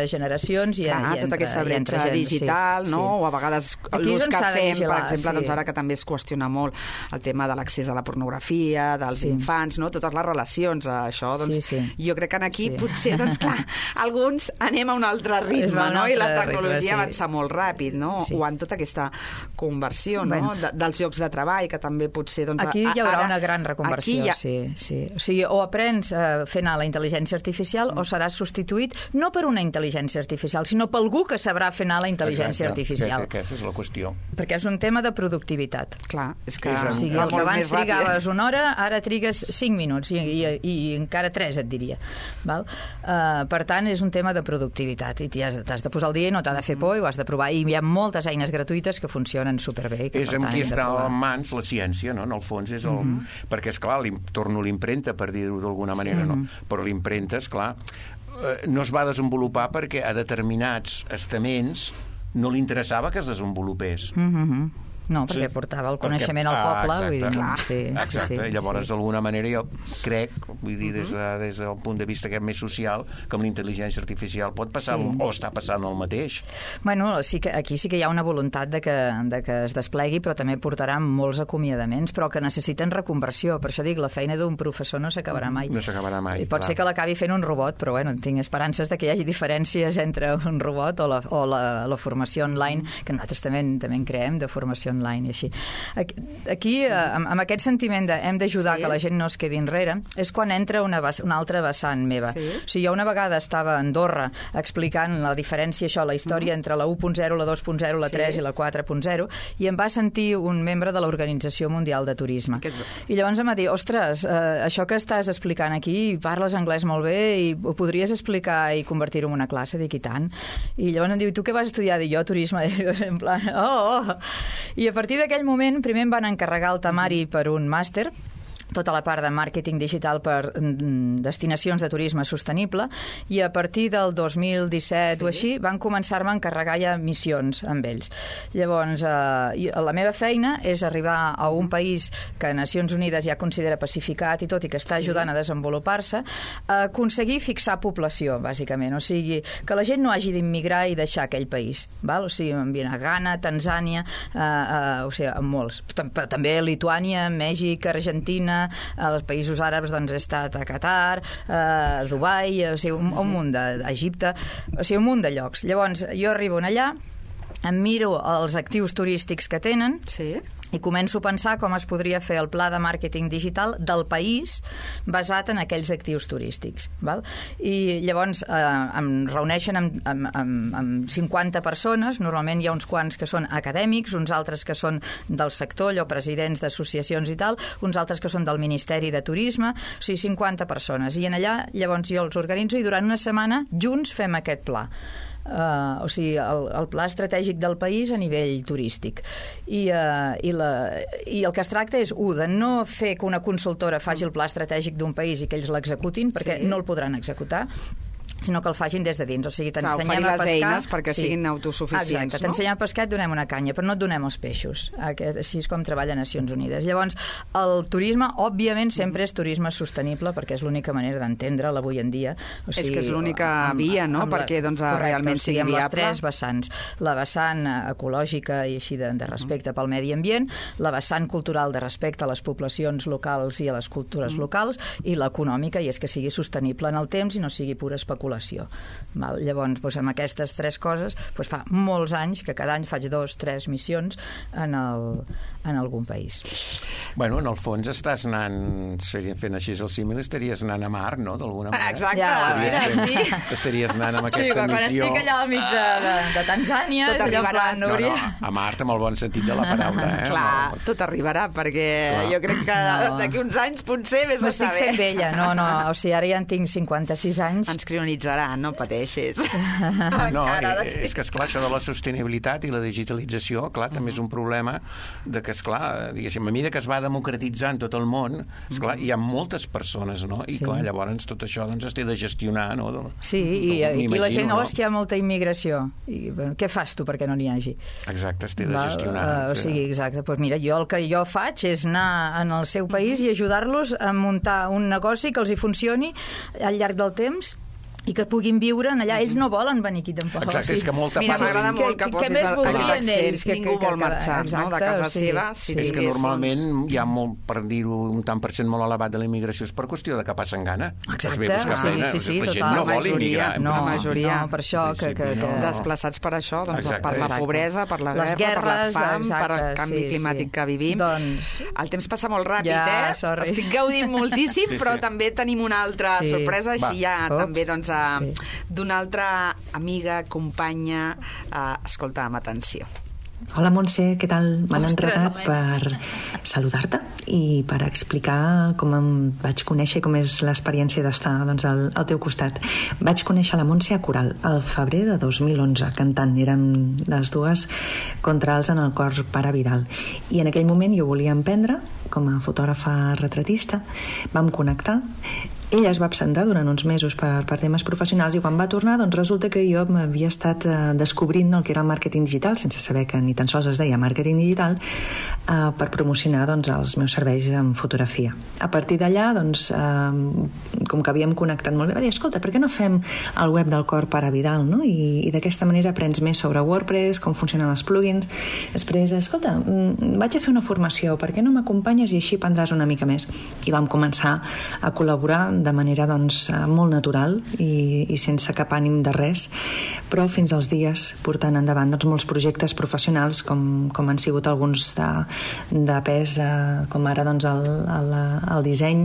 generacions i, Clar, i entre, tota aquesta i entre bretxa gent, digital, sí, no? sí. O a vegades Aquí l'ús és on que s'ha de fem, vigilar, per exemple, sí. doncs ara que també es qüestiona molt el tema de l'accés a la pornografia, dels Sí. infants, no? Totes les relacions, això, doncs, Sí, sí. jo crec que aquí Sí. potser, doncs clar, alguns anem a un altre Es ritme, va a un no? I la altre tecnologia ritme, sí. avança molt ràpid, no? Sí. O en tota aquesta conversió, no? Bueno. De, dels llocs de treball, que també potser, doncs... Aquí hi haurà una gran reconversió, hi ha... sí, sí. O sigui, o aprens a fer anar la intel·ligència artificial mm. o seràs substituït no per una intel·ligència artificial, sinó per algú que sabrà fer anar la intel·ligència Exacte. artificial. Que, que aquesta és la qüestió. Perquè és un tema de productivitat. Clar, és que... És O sigui, Ah, el que molt abans més ràpid. trigaves una hora, ara trigues cinc minuts i, i, i encara tres, et diria. Val? Uh, per tant, és un tema de productivitat i t'has, t'has de posar al dia i no t'ha de fer por i ho has de provar. I hi ha moltes eines gratuïtes que funcionen superbé. I que, És per amb tant, qui hem de està provar. en mans la ciència, no? En el fons és el... Mm -hmm. Perquè, esclar, torno l'impremta, per dir-ho d'alguna manera, no? Però l'impremta, esclar, eh, no es va desenvolupar perquè a determinats estaments no li interessava que es desenvolupés. Mm-hmm. No, perquè Sí. portava el Perquè- coneixement al ah, poble, exacte. vull dir, Clar. sí, Exacte, sí, sí, i llavors sí. d'alguna manera jo crec, vull dir, des, de, des del punt de vista aquest més social, que amb la intel·ligència artificial pot passar, Sí. o està passant el mateix. Bueno, sí que, aquí sí que hi ha una voluntat de que, de que es desplegui, però també portarà molts acomiadaments, però que necessiten reconversió. Per això dic, la feina d'un professor no s'acabarà mai. No s'acabarà mai, I pot clar. ser que l'acabi fent un robot, però bueno, tinc esperances de que hi hagi diferències entre un robot o la, o la, la formació online, que nosaltres també, també en creem, de formació online i així. Aquí, aquí amb, amb aquest sentiment de hem d'ajudar Sí. que la gent no es quedi enrere, és quan entra una, vess- una altra vessant meva. Sí. O sigui, jo una vegada estava a Andorra explicant la diferència, això, la història entre la u punt zero, la dos punt zero, la Sí. tres i la quatre punt zero, i em va sentir un membre de l'Organització Mundial de Turisme. Aquest- I llavors em va dir, ostres, eh, això que estàs explicant aquí, parles anglès molt bé i ho podries explicar i convertir-ho en una classe? Dic, i tant. I llavors em diu, tu què vas estudiar? Dic, jo turisme. Dic, en plan, oh, oh. I a partir d'aquell moment, primer em van encarregar el temari per un màster, tota la part de màrqueting digital per mm, destinacions de turisme sostenible, i a partir del dos mil disset sí. o així van començar-me a encarregar ja missions amb ells. Llavors, eh, la meva feina és arribar a un país que Nacions Unides ja considera pacificat i tot, i que està ajudant sí. a desenvolupar-se, a aconseguir fixar població, bàsicament. O sigui, que la gent no hagi d'immigrar i deixar aquell país. Val? O sigui, enviant a Ghana, Tanzània, eh, eh, o sigui, amb molts. Però també Lituània, Mèxic, Argentina, als països àrabs doncs he estat a Qatar, a Dubai, o sigui, un, un munt d'Egipte, o sigui, un munt de llocs. Llavors, jo arribo allà, em miro els actius turístics que tenen Sí. i començo a pensar com es podria fer el pla de màrqueting digital del país basat en aquells actius turístics. Val? I llavors eh, em reuneixen amb, amb, amb, amb cinquanta persones, normalment hi ha uns quants que són acadèmics, uns altres que són del sector, allò, presidents d'associacions i tal, uns altres que són del Ministeri de Turisme, o sigui, cinquanta persones. I en allà, llavors, jo els organitzo i durant una setmana junts fem aquest pla. Uh, o sigui, el, el pla estratègic del país a nivell turístic. I, uh, i, la, i el que es tracta és, u, de no fer que una consultora faci el pla estratègic d'un país i que ells l'executin, perquè Sí. no el podran executar, sinó que el facin des de dins. O sigui, Clar, t'ensenyem oferir a les pescar... eines perquè siguin autosuficients, Exacte, no? t'ensenyem a pescar, et donem una canya, però no et donem els peixos. Aquest, així és com treballa Nacions Unides. Llavors, el turisme, òbviament, sempre és turisme sostenible, perquè és l'única manera d'entendre'l avui en dia. O sigui, És que és l'única via, no?, perquè, doncs, realment sigui amb les viable. tres vessants. La vessant ecològica i així de, de respecte pel medi ambient, la vessant cultural de respecte a les poblacions locals i a les cultures locals, i l'econòmica, i és que sigui sostenible en el temps i no sigui pura especulació. Val? Llavors, doncs, amb aquestes tres coses, doncs fa molts anys que cada any faig dos, tres missions en, el, en algun país. Bueno, en el fons estàs anant, fent així el símil, estaries anant a mar, no?, d'alguna manera. Exacte, Ja, mira, Estaries sí. fent- Estaries anant amb Sí, aquesta quan missió... estic allà al mig de, de, de Tanzània, Tot és allò en arribarà. plan, No, Núria... no, a Mart amb el bon sentit de la paraula, eh? Clar, Amb el- tot arribarà, perquè Clar. jo crec que No. d'aquí uns anys potser vés a M'estic saber. fent vella, no, no, o sigui, ara ja en tinc cinquanta-sis anys. Ens crionitzaran, no pateixis. No, Encara eh, d'aquí. és que, esclar, això de la sostenibilitat i la digitalització, clar, també és un problema de que, esclar, diguéssim, a mesura que es va democratitzant tot el món, esclar, hi ha moltes persones, no? I, Sí. clar, llavors tot això doncs, es té de gestionar, no? De- Sí, i aquí la m'imagino, gent, no? hòstia, hi ha molta immigració. I, bueno, què fas tu perquè no n'hi hagi? Exacte, es té de Val? gestionar. Uh, o sigui, exacte. Pues mira, jo el que jo faig és anar en el seu país i ajudar-los a muntar un negoci que els hi funcioni al llarg del temps i que puguin viure en allà. Ells no volen venir aquí tampoc. Exacte, és que molta Mira, part... m'agrada molt que, que posis l'accent. Ningú que, vol marxar, exacte, no?, de casa sí, seva. Sí. Si És que digués, normalment doncs... hi ha molt, per dir-ho, un tant per cent molt elevat de la immigració és per qüestió de que passen gana. Exacte, Que es ve a buscar sí, feina. sí, sí, la gent total. no vol immigrar. No, la majoria. no, per això que... que, que... Desplaçats per això, doncs, Exacte, per la exacte. pobresa, per la Les guerra, per la guerres, fam, exacte, per el canvi sí, climàtic sí. que vivim. Doncs... El temps passa molt ràpid, Ja, eh? sorry. Estic gaudint moltíssim, Sí, però sí. també tenim una altra Sí. sorpresa, així Va. ja Ups. també doncs, a, Sí. d'una altra amiga, companya. Uh, escolta, amb atenció. Hola Montse, què tal? M'han Ostres, entregat per saludar-te i per explicar com em vaig conèixer, com és l'experiència d'estar doncs, al, al teu costat. Vaig conèixer la Montse a Coral, al febrer de dos mil onze, cantant. Érem les dues contrals en el cor Pare Vidal. I en aquell moment jo volia emprendre com a fotògrafa retratista. Vam connectar. Ella es va absentar durant uns mesos per, per temes professionals i quan va tornar doncs resulta que jo m'havia estat eh, descobrint el que era el màrqueting digital, sense saber que ni tan sols es deia màrqueting digital, eh, per promocionar doncs, els meus serveis en fotografia. A partir d'allà, doncs, eh, com que havíem connectat molt bé, va dir, escolta, per què no fem el web del cor Pare Vidal, no? I, i d'aquesta manera aprens més sobre WordPress, com funcionen els plugins. Després, escolta, mm, vaig a fer una formació, per què no m'acompanyes i així aprendràs una mica més? I vam començar a col·laborar de manera doncs, molt natural i, i sense cap ànim de res, però fins als dies portant endavant doncs, molts projectes professionals com, com han sigut alguns de, de pes, eh, com ara doncs, el, el, el disseny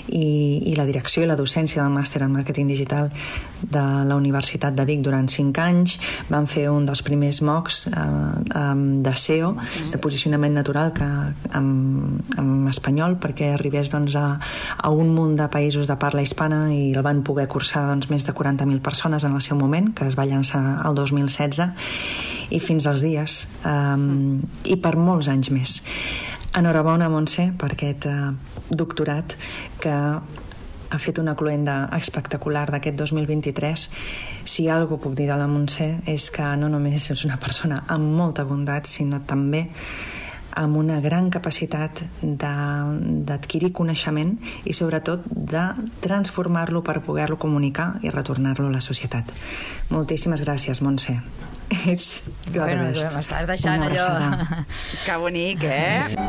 i, i la direcció i la docència del màster en màrqueting digital de la Universitat de Vic durant cinc anys. Vam fer un dels primers MOOCs eh, de S E O, de posicionament natural, que, en, en espanyol, perquè arribés doncs, a, a un munt de països de parla hispana i el van poder cursar doncs, més de quaranta mil persones en el seu moment, que es va llançar el dos mil setze, i fins als dies, um, i per molts anys més. Enhorabona, Montse, per aquest uh, doctorat que ha fet una cloenda espectacular d'aquest dos mil vint-i-tres. Si alguna cosa puc dir de la Montse és que no només és una persona amb molta bondat, sinó també amb una gran capacitat d'adquirir coneixement i sobretot de transformar-lo per poder-lo comunicar i retornar-lo a la societat. Moltíssimes gràcies, Montse. Ets bueno, m'estàs deixant una allò... abraçada. Que bonic, eh? Sí.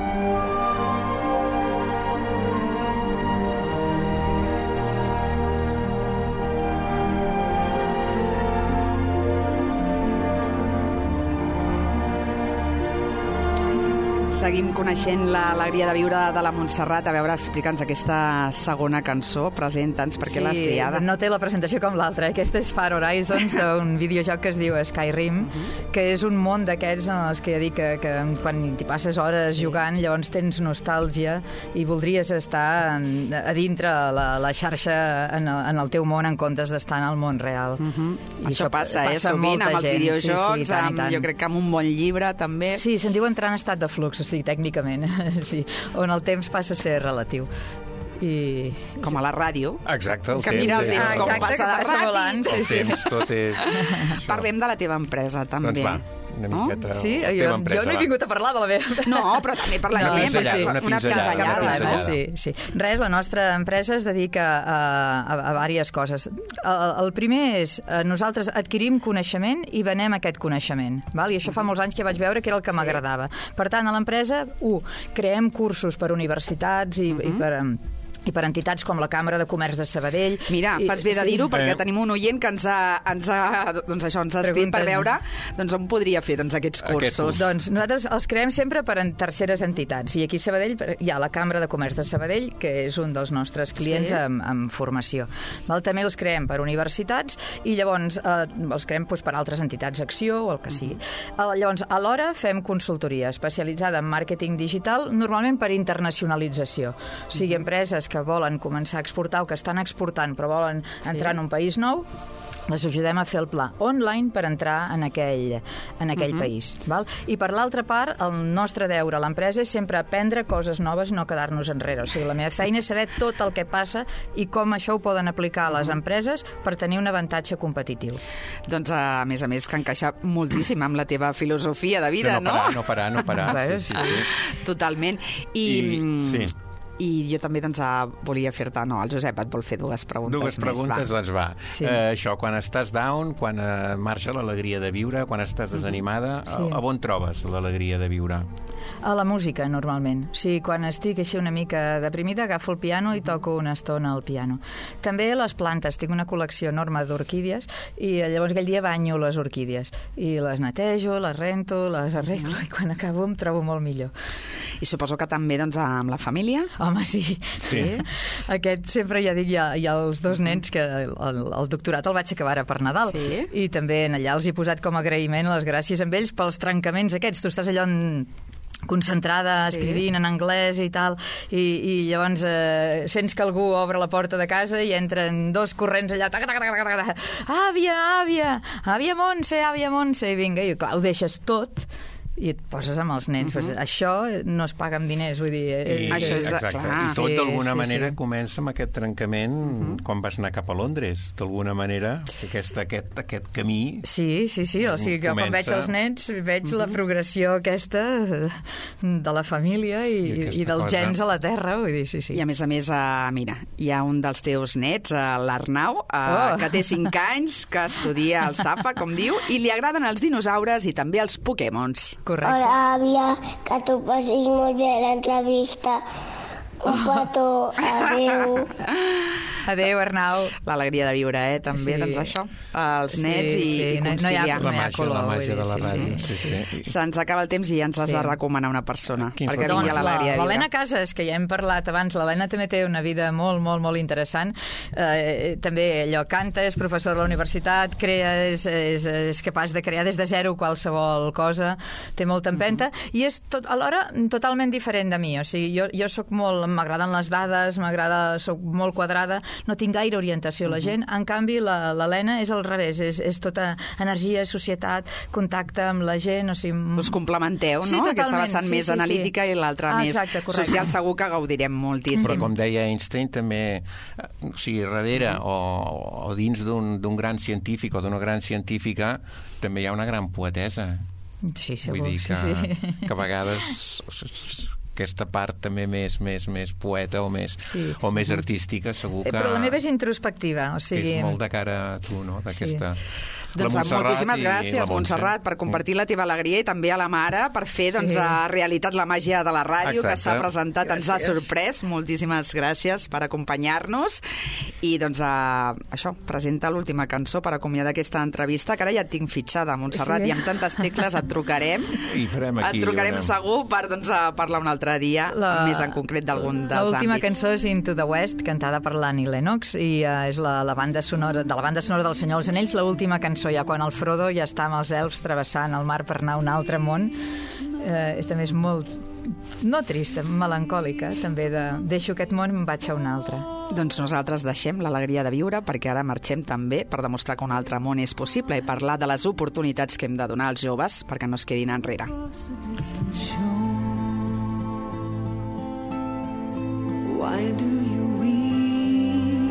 Seguim coneixent l'alegria de viure de la Montserrat. A veure, explica'ns aquesta segona cançó, presenta'ns, perquè sí, l'has triada. No té la presentació com l'altra. Aquesta és Far Horizons, d'un videojoc que es diu Skyrim, uh -huh. que és un món d'aquests en els que ja dic que, que quan t'hi passes hores sí. jugant, llavors tens nostàlgia i voldries estar en, a dintre la, la xarxa en el, en el teu món en comptes d'estar en el món real. Uh -huh. I això, això passa, eh? passa Sovint amb els gent. videojocs, sí, sí, tant, amb, tant. jo crec que amb un bon llibre també. Sí, se'n diu entrar en estat de flux, sí, tècnicament, sí, on el temps passa a ser relatiu. I... Com a la ràdio. Exacte, el que temps. mira el temps ah, com exacte, passa de passa ràpid. volant, sí, El sí. temps, tot és... Parlem de la teva empresa, també. Doncs va, una No? miqueta... Sí, la jo, teva empresa, jo no he va. vingut a parlar de la meva... No, però també parlarem, Una perquè pinzellada, és una una pinzellada, pinzellada. una pinzellada. Sí, sí. Res, la nostra empresa es dedica a, a, a diverses coses. El, el primer és, nosaltres adquirim coneixement i venem aquest coneixement. Val? I això fa molts anys que vaig veure que era el que Sí. m'agradava. Per tant, a l'empresa, u, creem cursos per universitats i, uh -huh. i per... i per entitats com la Cambra de Comerç de Sabadell. Mira, I, fas bé de sí. dir-ho, perquè Eh. tenim un oient que ens ha, ens ha, doncs això, ens ha escrit per veure doncs, on podria fer doncs, aquests cursos. Aquest curs. Doncs nosaltres els creem sempre per en terceres entitats. I aquí a Sabadell hi ha la Cambra de Comerç de Sabadell, que és un dels nostres clients Sí. amb, amb formació. Val? També els creem per universitats i llavors eh, els creem doncs, per altres entitats, Acció o el que sigui. Eh, llavors, alhora fem consultoria especialitzada en màrqueting digital, normalment per internacionalització. O sigui, empreses que volen començar a exportar o que estan exportant però volen entrar en un país nou, les ajudem a fer el pla online per entrar en aquell, en aquell uh-huh. país. Val? I per l'altra part, el nostre deure a l'empresa és sempre aprendre coses noves, no quedar-nos enrere. O sigui, la meva feina és saber tot el que passa i com això ho poden aplicar a les empreses per tenir un avantatge competitiu. Doncs, a més a més, que encaixa moltíssim amb la teva filosofia de vida, no? no? No parar, no parar, no parar. Sí, sí, sí. Totalment. I, I, sí. I jo també doncs, volia fer-te... No, el Josep et vol fer dues preguntes Dues més. preguntes, va. doncs va. Sí. Eh, això, quan estàs down, quan eh, marxa l'alegria de viure, quan estàs desanimada, Sí. a, a on trobes l'alegria de viure? A la música, normalment. O sigui, quan estic així una mica deprimida, agafo el piano i toco una estona al piano. També les plantes. Tinc una col·lecció enorme d'orquídies i llavors aquell dia banyo les orquídies. I les netejo, les rento, les arreglo i quan acabo em trobo molt millor. I suposo que també doncs, amb la família? Home, sí. Sí. Aquest sempre, ja dic, hi ha, hi ha els dos nens que el, el doctorat el vaig acabar ara per Nadal. Sí. I també en allà els he posat com a agraïment les gràcies amb ells pels trencaments aquests. Tu estàs allò en concentrada, Sí. escrivint en anglès i tal, i, i llavors eh, sents que algú obre la porta de casa i entren dos corrents allà, taca, taca, taca, taca, taca, àvia, àvia, àvia Montse, àvia Montse, i vinga, i clar, ho deixes tot i et poses amb els nens. Uh -huh. pues, això no es paga amb diners, vull dir... I, Això és- exacte. clar. I tot Sí, d'alguna sí, manera sí. comença amb aquest trencament uh -huh. quan vas anar cap a Londres. D'alguna manera, aquest, aquest, aquest camí... Sí, sí, sí, o sigui que quan Comença- veig els nens veig la progressió aquesta de la família i, I i, aquesta i dels cosa. gens a la terra, vull dir, sí, sí. I a més a més, uh, mira, hi ha un dels teus nets, uh, l'Arnau, uh, Oh. que té cinc anys, que estudia al SAFA, com diu, i li agraden els dinosaures i també els Pokémons. Correcte. Hola, àvia, que t'ho passis molt bé a l'entrevista. Un petó, adéu. Adéu, Arnau. L'alegria de viure, eh? També, Sí. doncs això, els nets Sí, i, sí, i no- no hi ha conciliar. La No hi ha màgia, color, la vull màgia dir, de la sí, ràdio. sí. Sí, sí. Se'ns acaba el temps i ja ens has Sí. de recomanar una persona Quin perquè fotògraf? vingui a l'alegria de viure. L'Helena Casas, que ja hem parlat abans, l'Helena també té una vida molt, molt, molt interessant. Eh, també allò canta, és professor de la universitat, crea, és, és, és capaç de crear des de zero qualsevol cosa, té molta empenta, i és tot, alhora totalment diferent de mi. O sigui, jo, jo soc molt... M'agraden les dades, m'agrada... Soc molt quadrada, no tinc gaire orientació a la gent. En canvi, la- l'Helena és al revés, és, és tota energia, societat, contacte amb la gent, o sigui... Us complementeu, no? Sí, Aquesta totalment, vessant sí, més sí, sí. analítica i l'altra Ah, més exacte, correcte. social. Segur que gaudirem moltíssim. Però com deia Einstein, també, eh, o sigui, darrere o, o dins d'un d'un gran científic o d'una gran científica també hi ha una gran poetesa. Sí, segur, Vull dir que, sí, sí. que a vegades aquesta part també més, més, més poeta o més, Sí. o més artística segur que Però la meva és introspectiva, o sigui... és molt de cara a tu, no? D'aquesta... Doncs La Montserrat moltíssimes i gràcies, la Montse. Montserrat, per compartir la teva alegria i també a la mare per fer doncs, Sí. a realitat la màgia de la ràdio que Exacte. s'ha presentat, ens ha Gràcies. sorprès. Moltíssimes gràcies per acompanyar-nos. I doncs a, això, presenta l'última cançó per acomiadar aquesta entrevista, que ara ja et tinc fitxada, Montserrat, Sí. i amb tantes tecles et trucarem. I farem aquí et trucarem una- segur per doncs, a parlar un altre dia, més en concret d'algun dels L'última àmbits. cançó és Into the West, cantada per l'Annie Lennox, i uh, és la, la banda sonora, de la banda sonora del Senyor dels Anells, l'última cançó, ja quan el Frodo ja està amb els elfs travessant el mar per anar a un altre món. Eh, també és molt, no trista, melancòlica, també de deixo aquest món i me'n vaig a un altre. Doncs nosaltres deixem l'alegria de viure perquè ara marxem també per demostrar que un altre món és possible i parlar de les oportunitats que hem de donar als joves perquè no es quedin enrere. Why do you weep?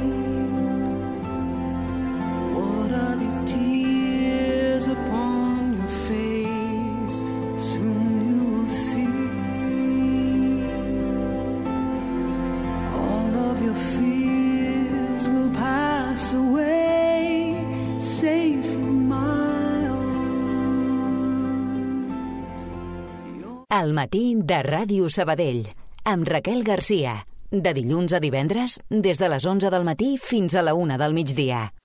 What are these tears upon your face? Soon you will see all of your fears will pass away, safe in my arms. Al matí de Ràdio Sabadell, amb Raquel Garcia. De dilluns a divendres, des de les onze del matí fins a la una del migdia.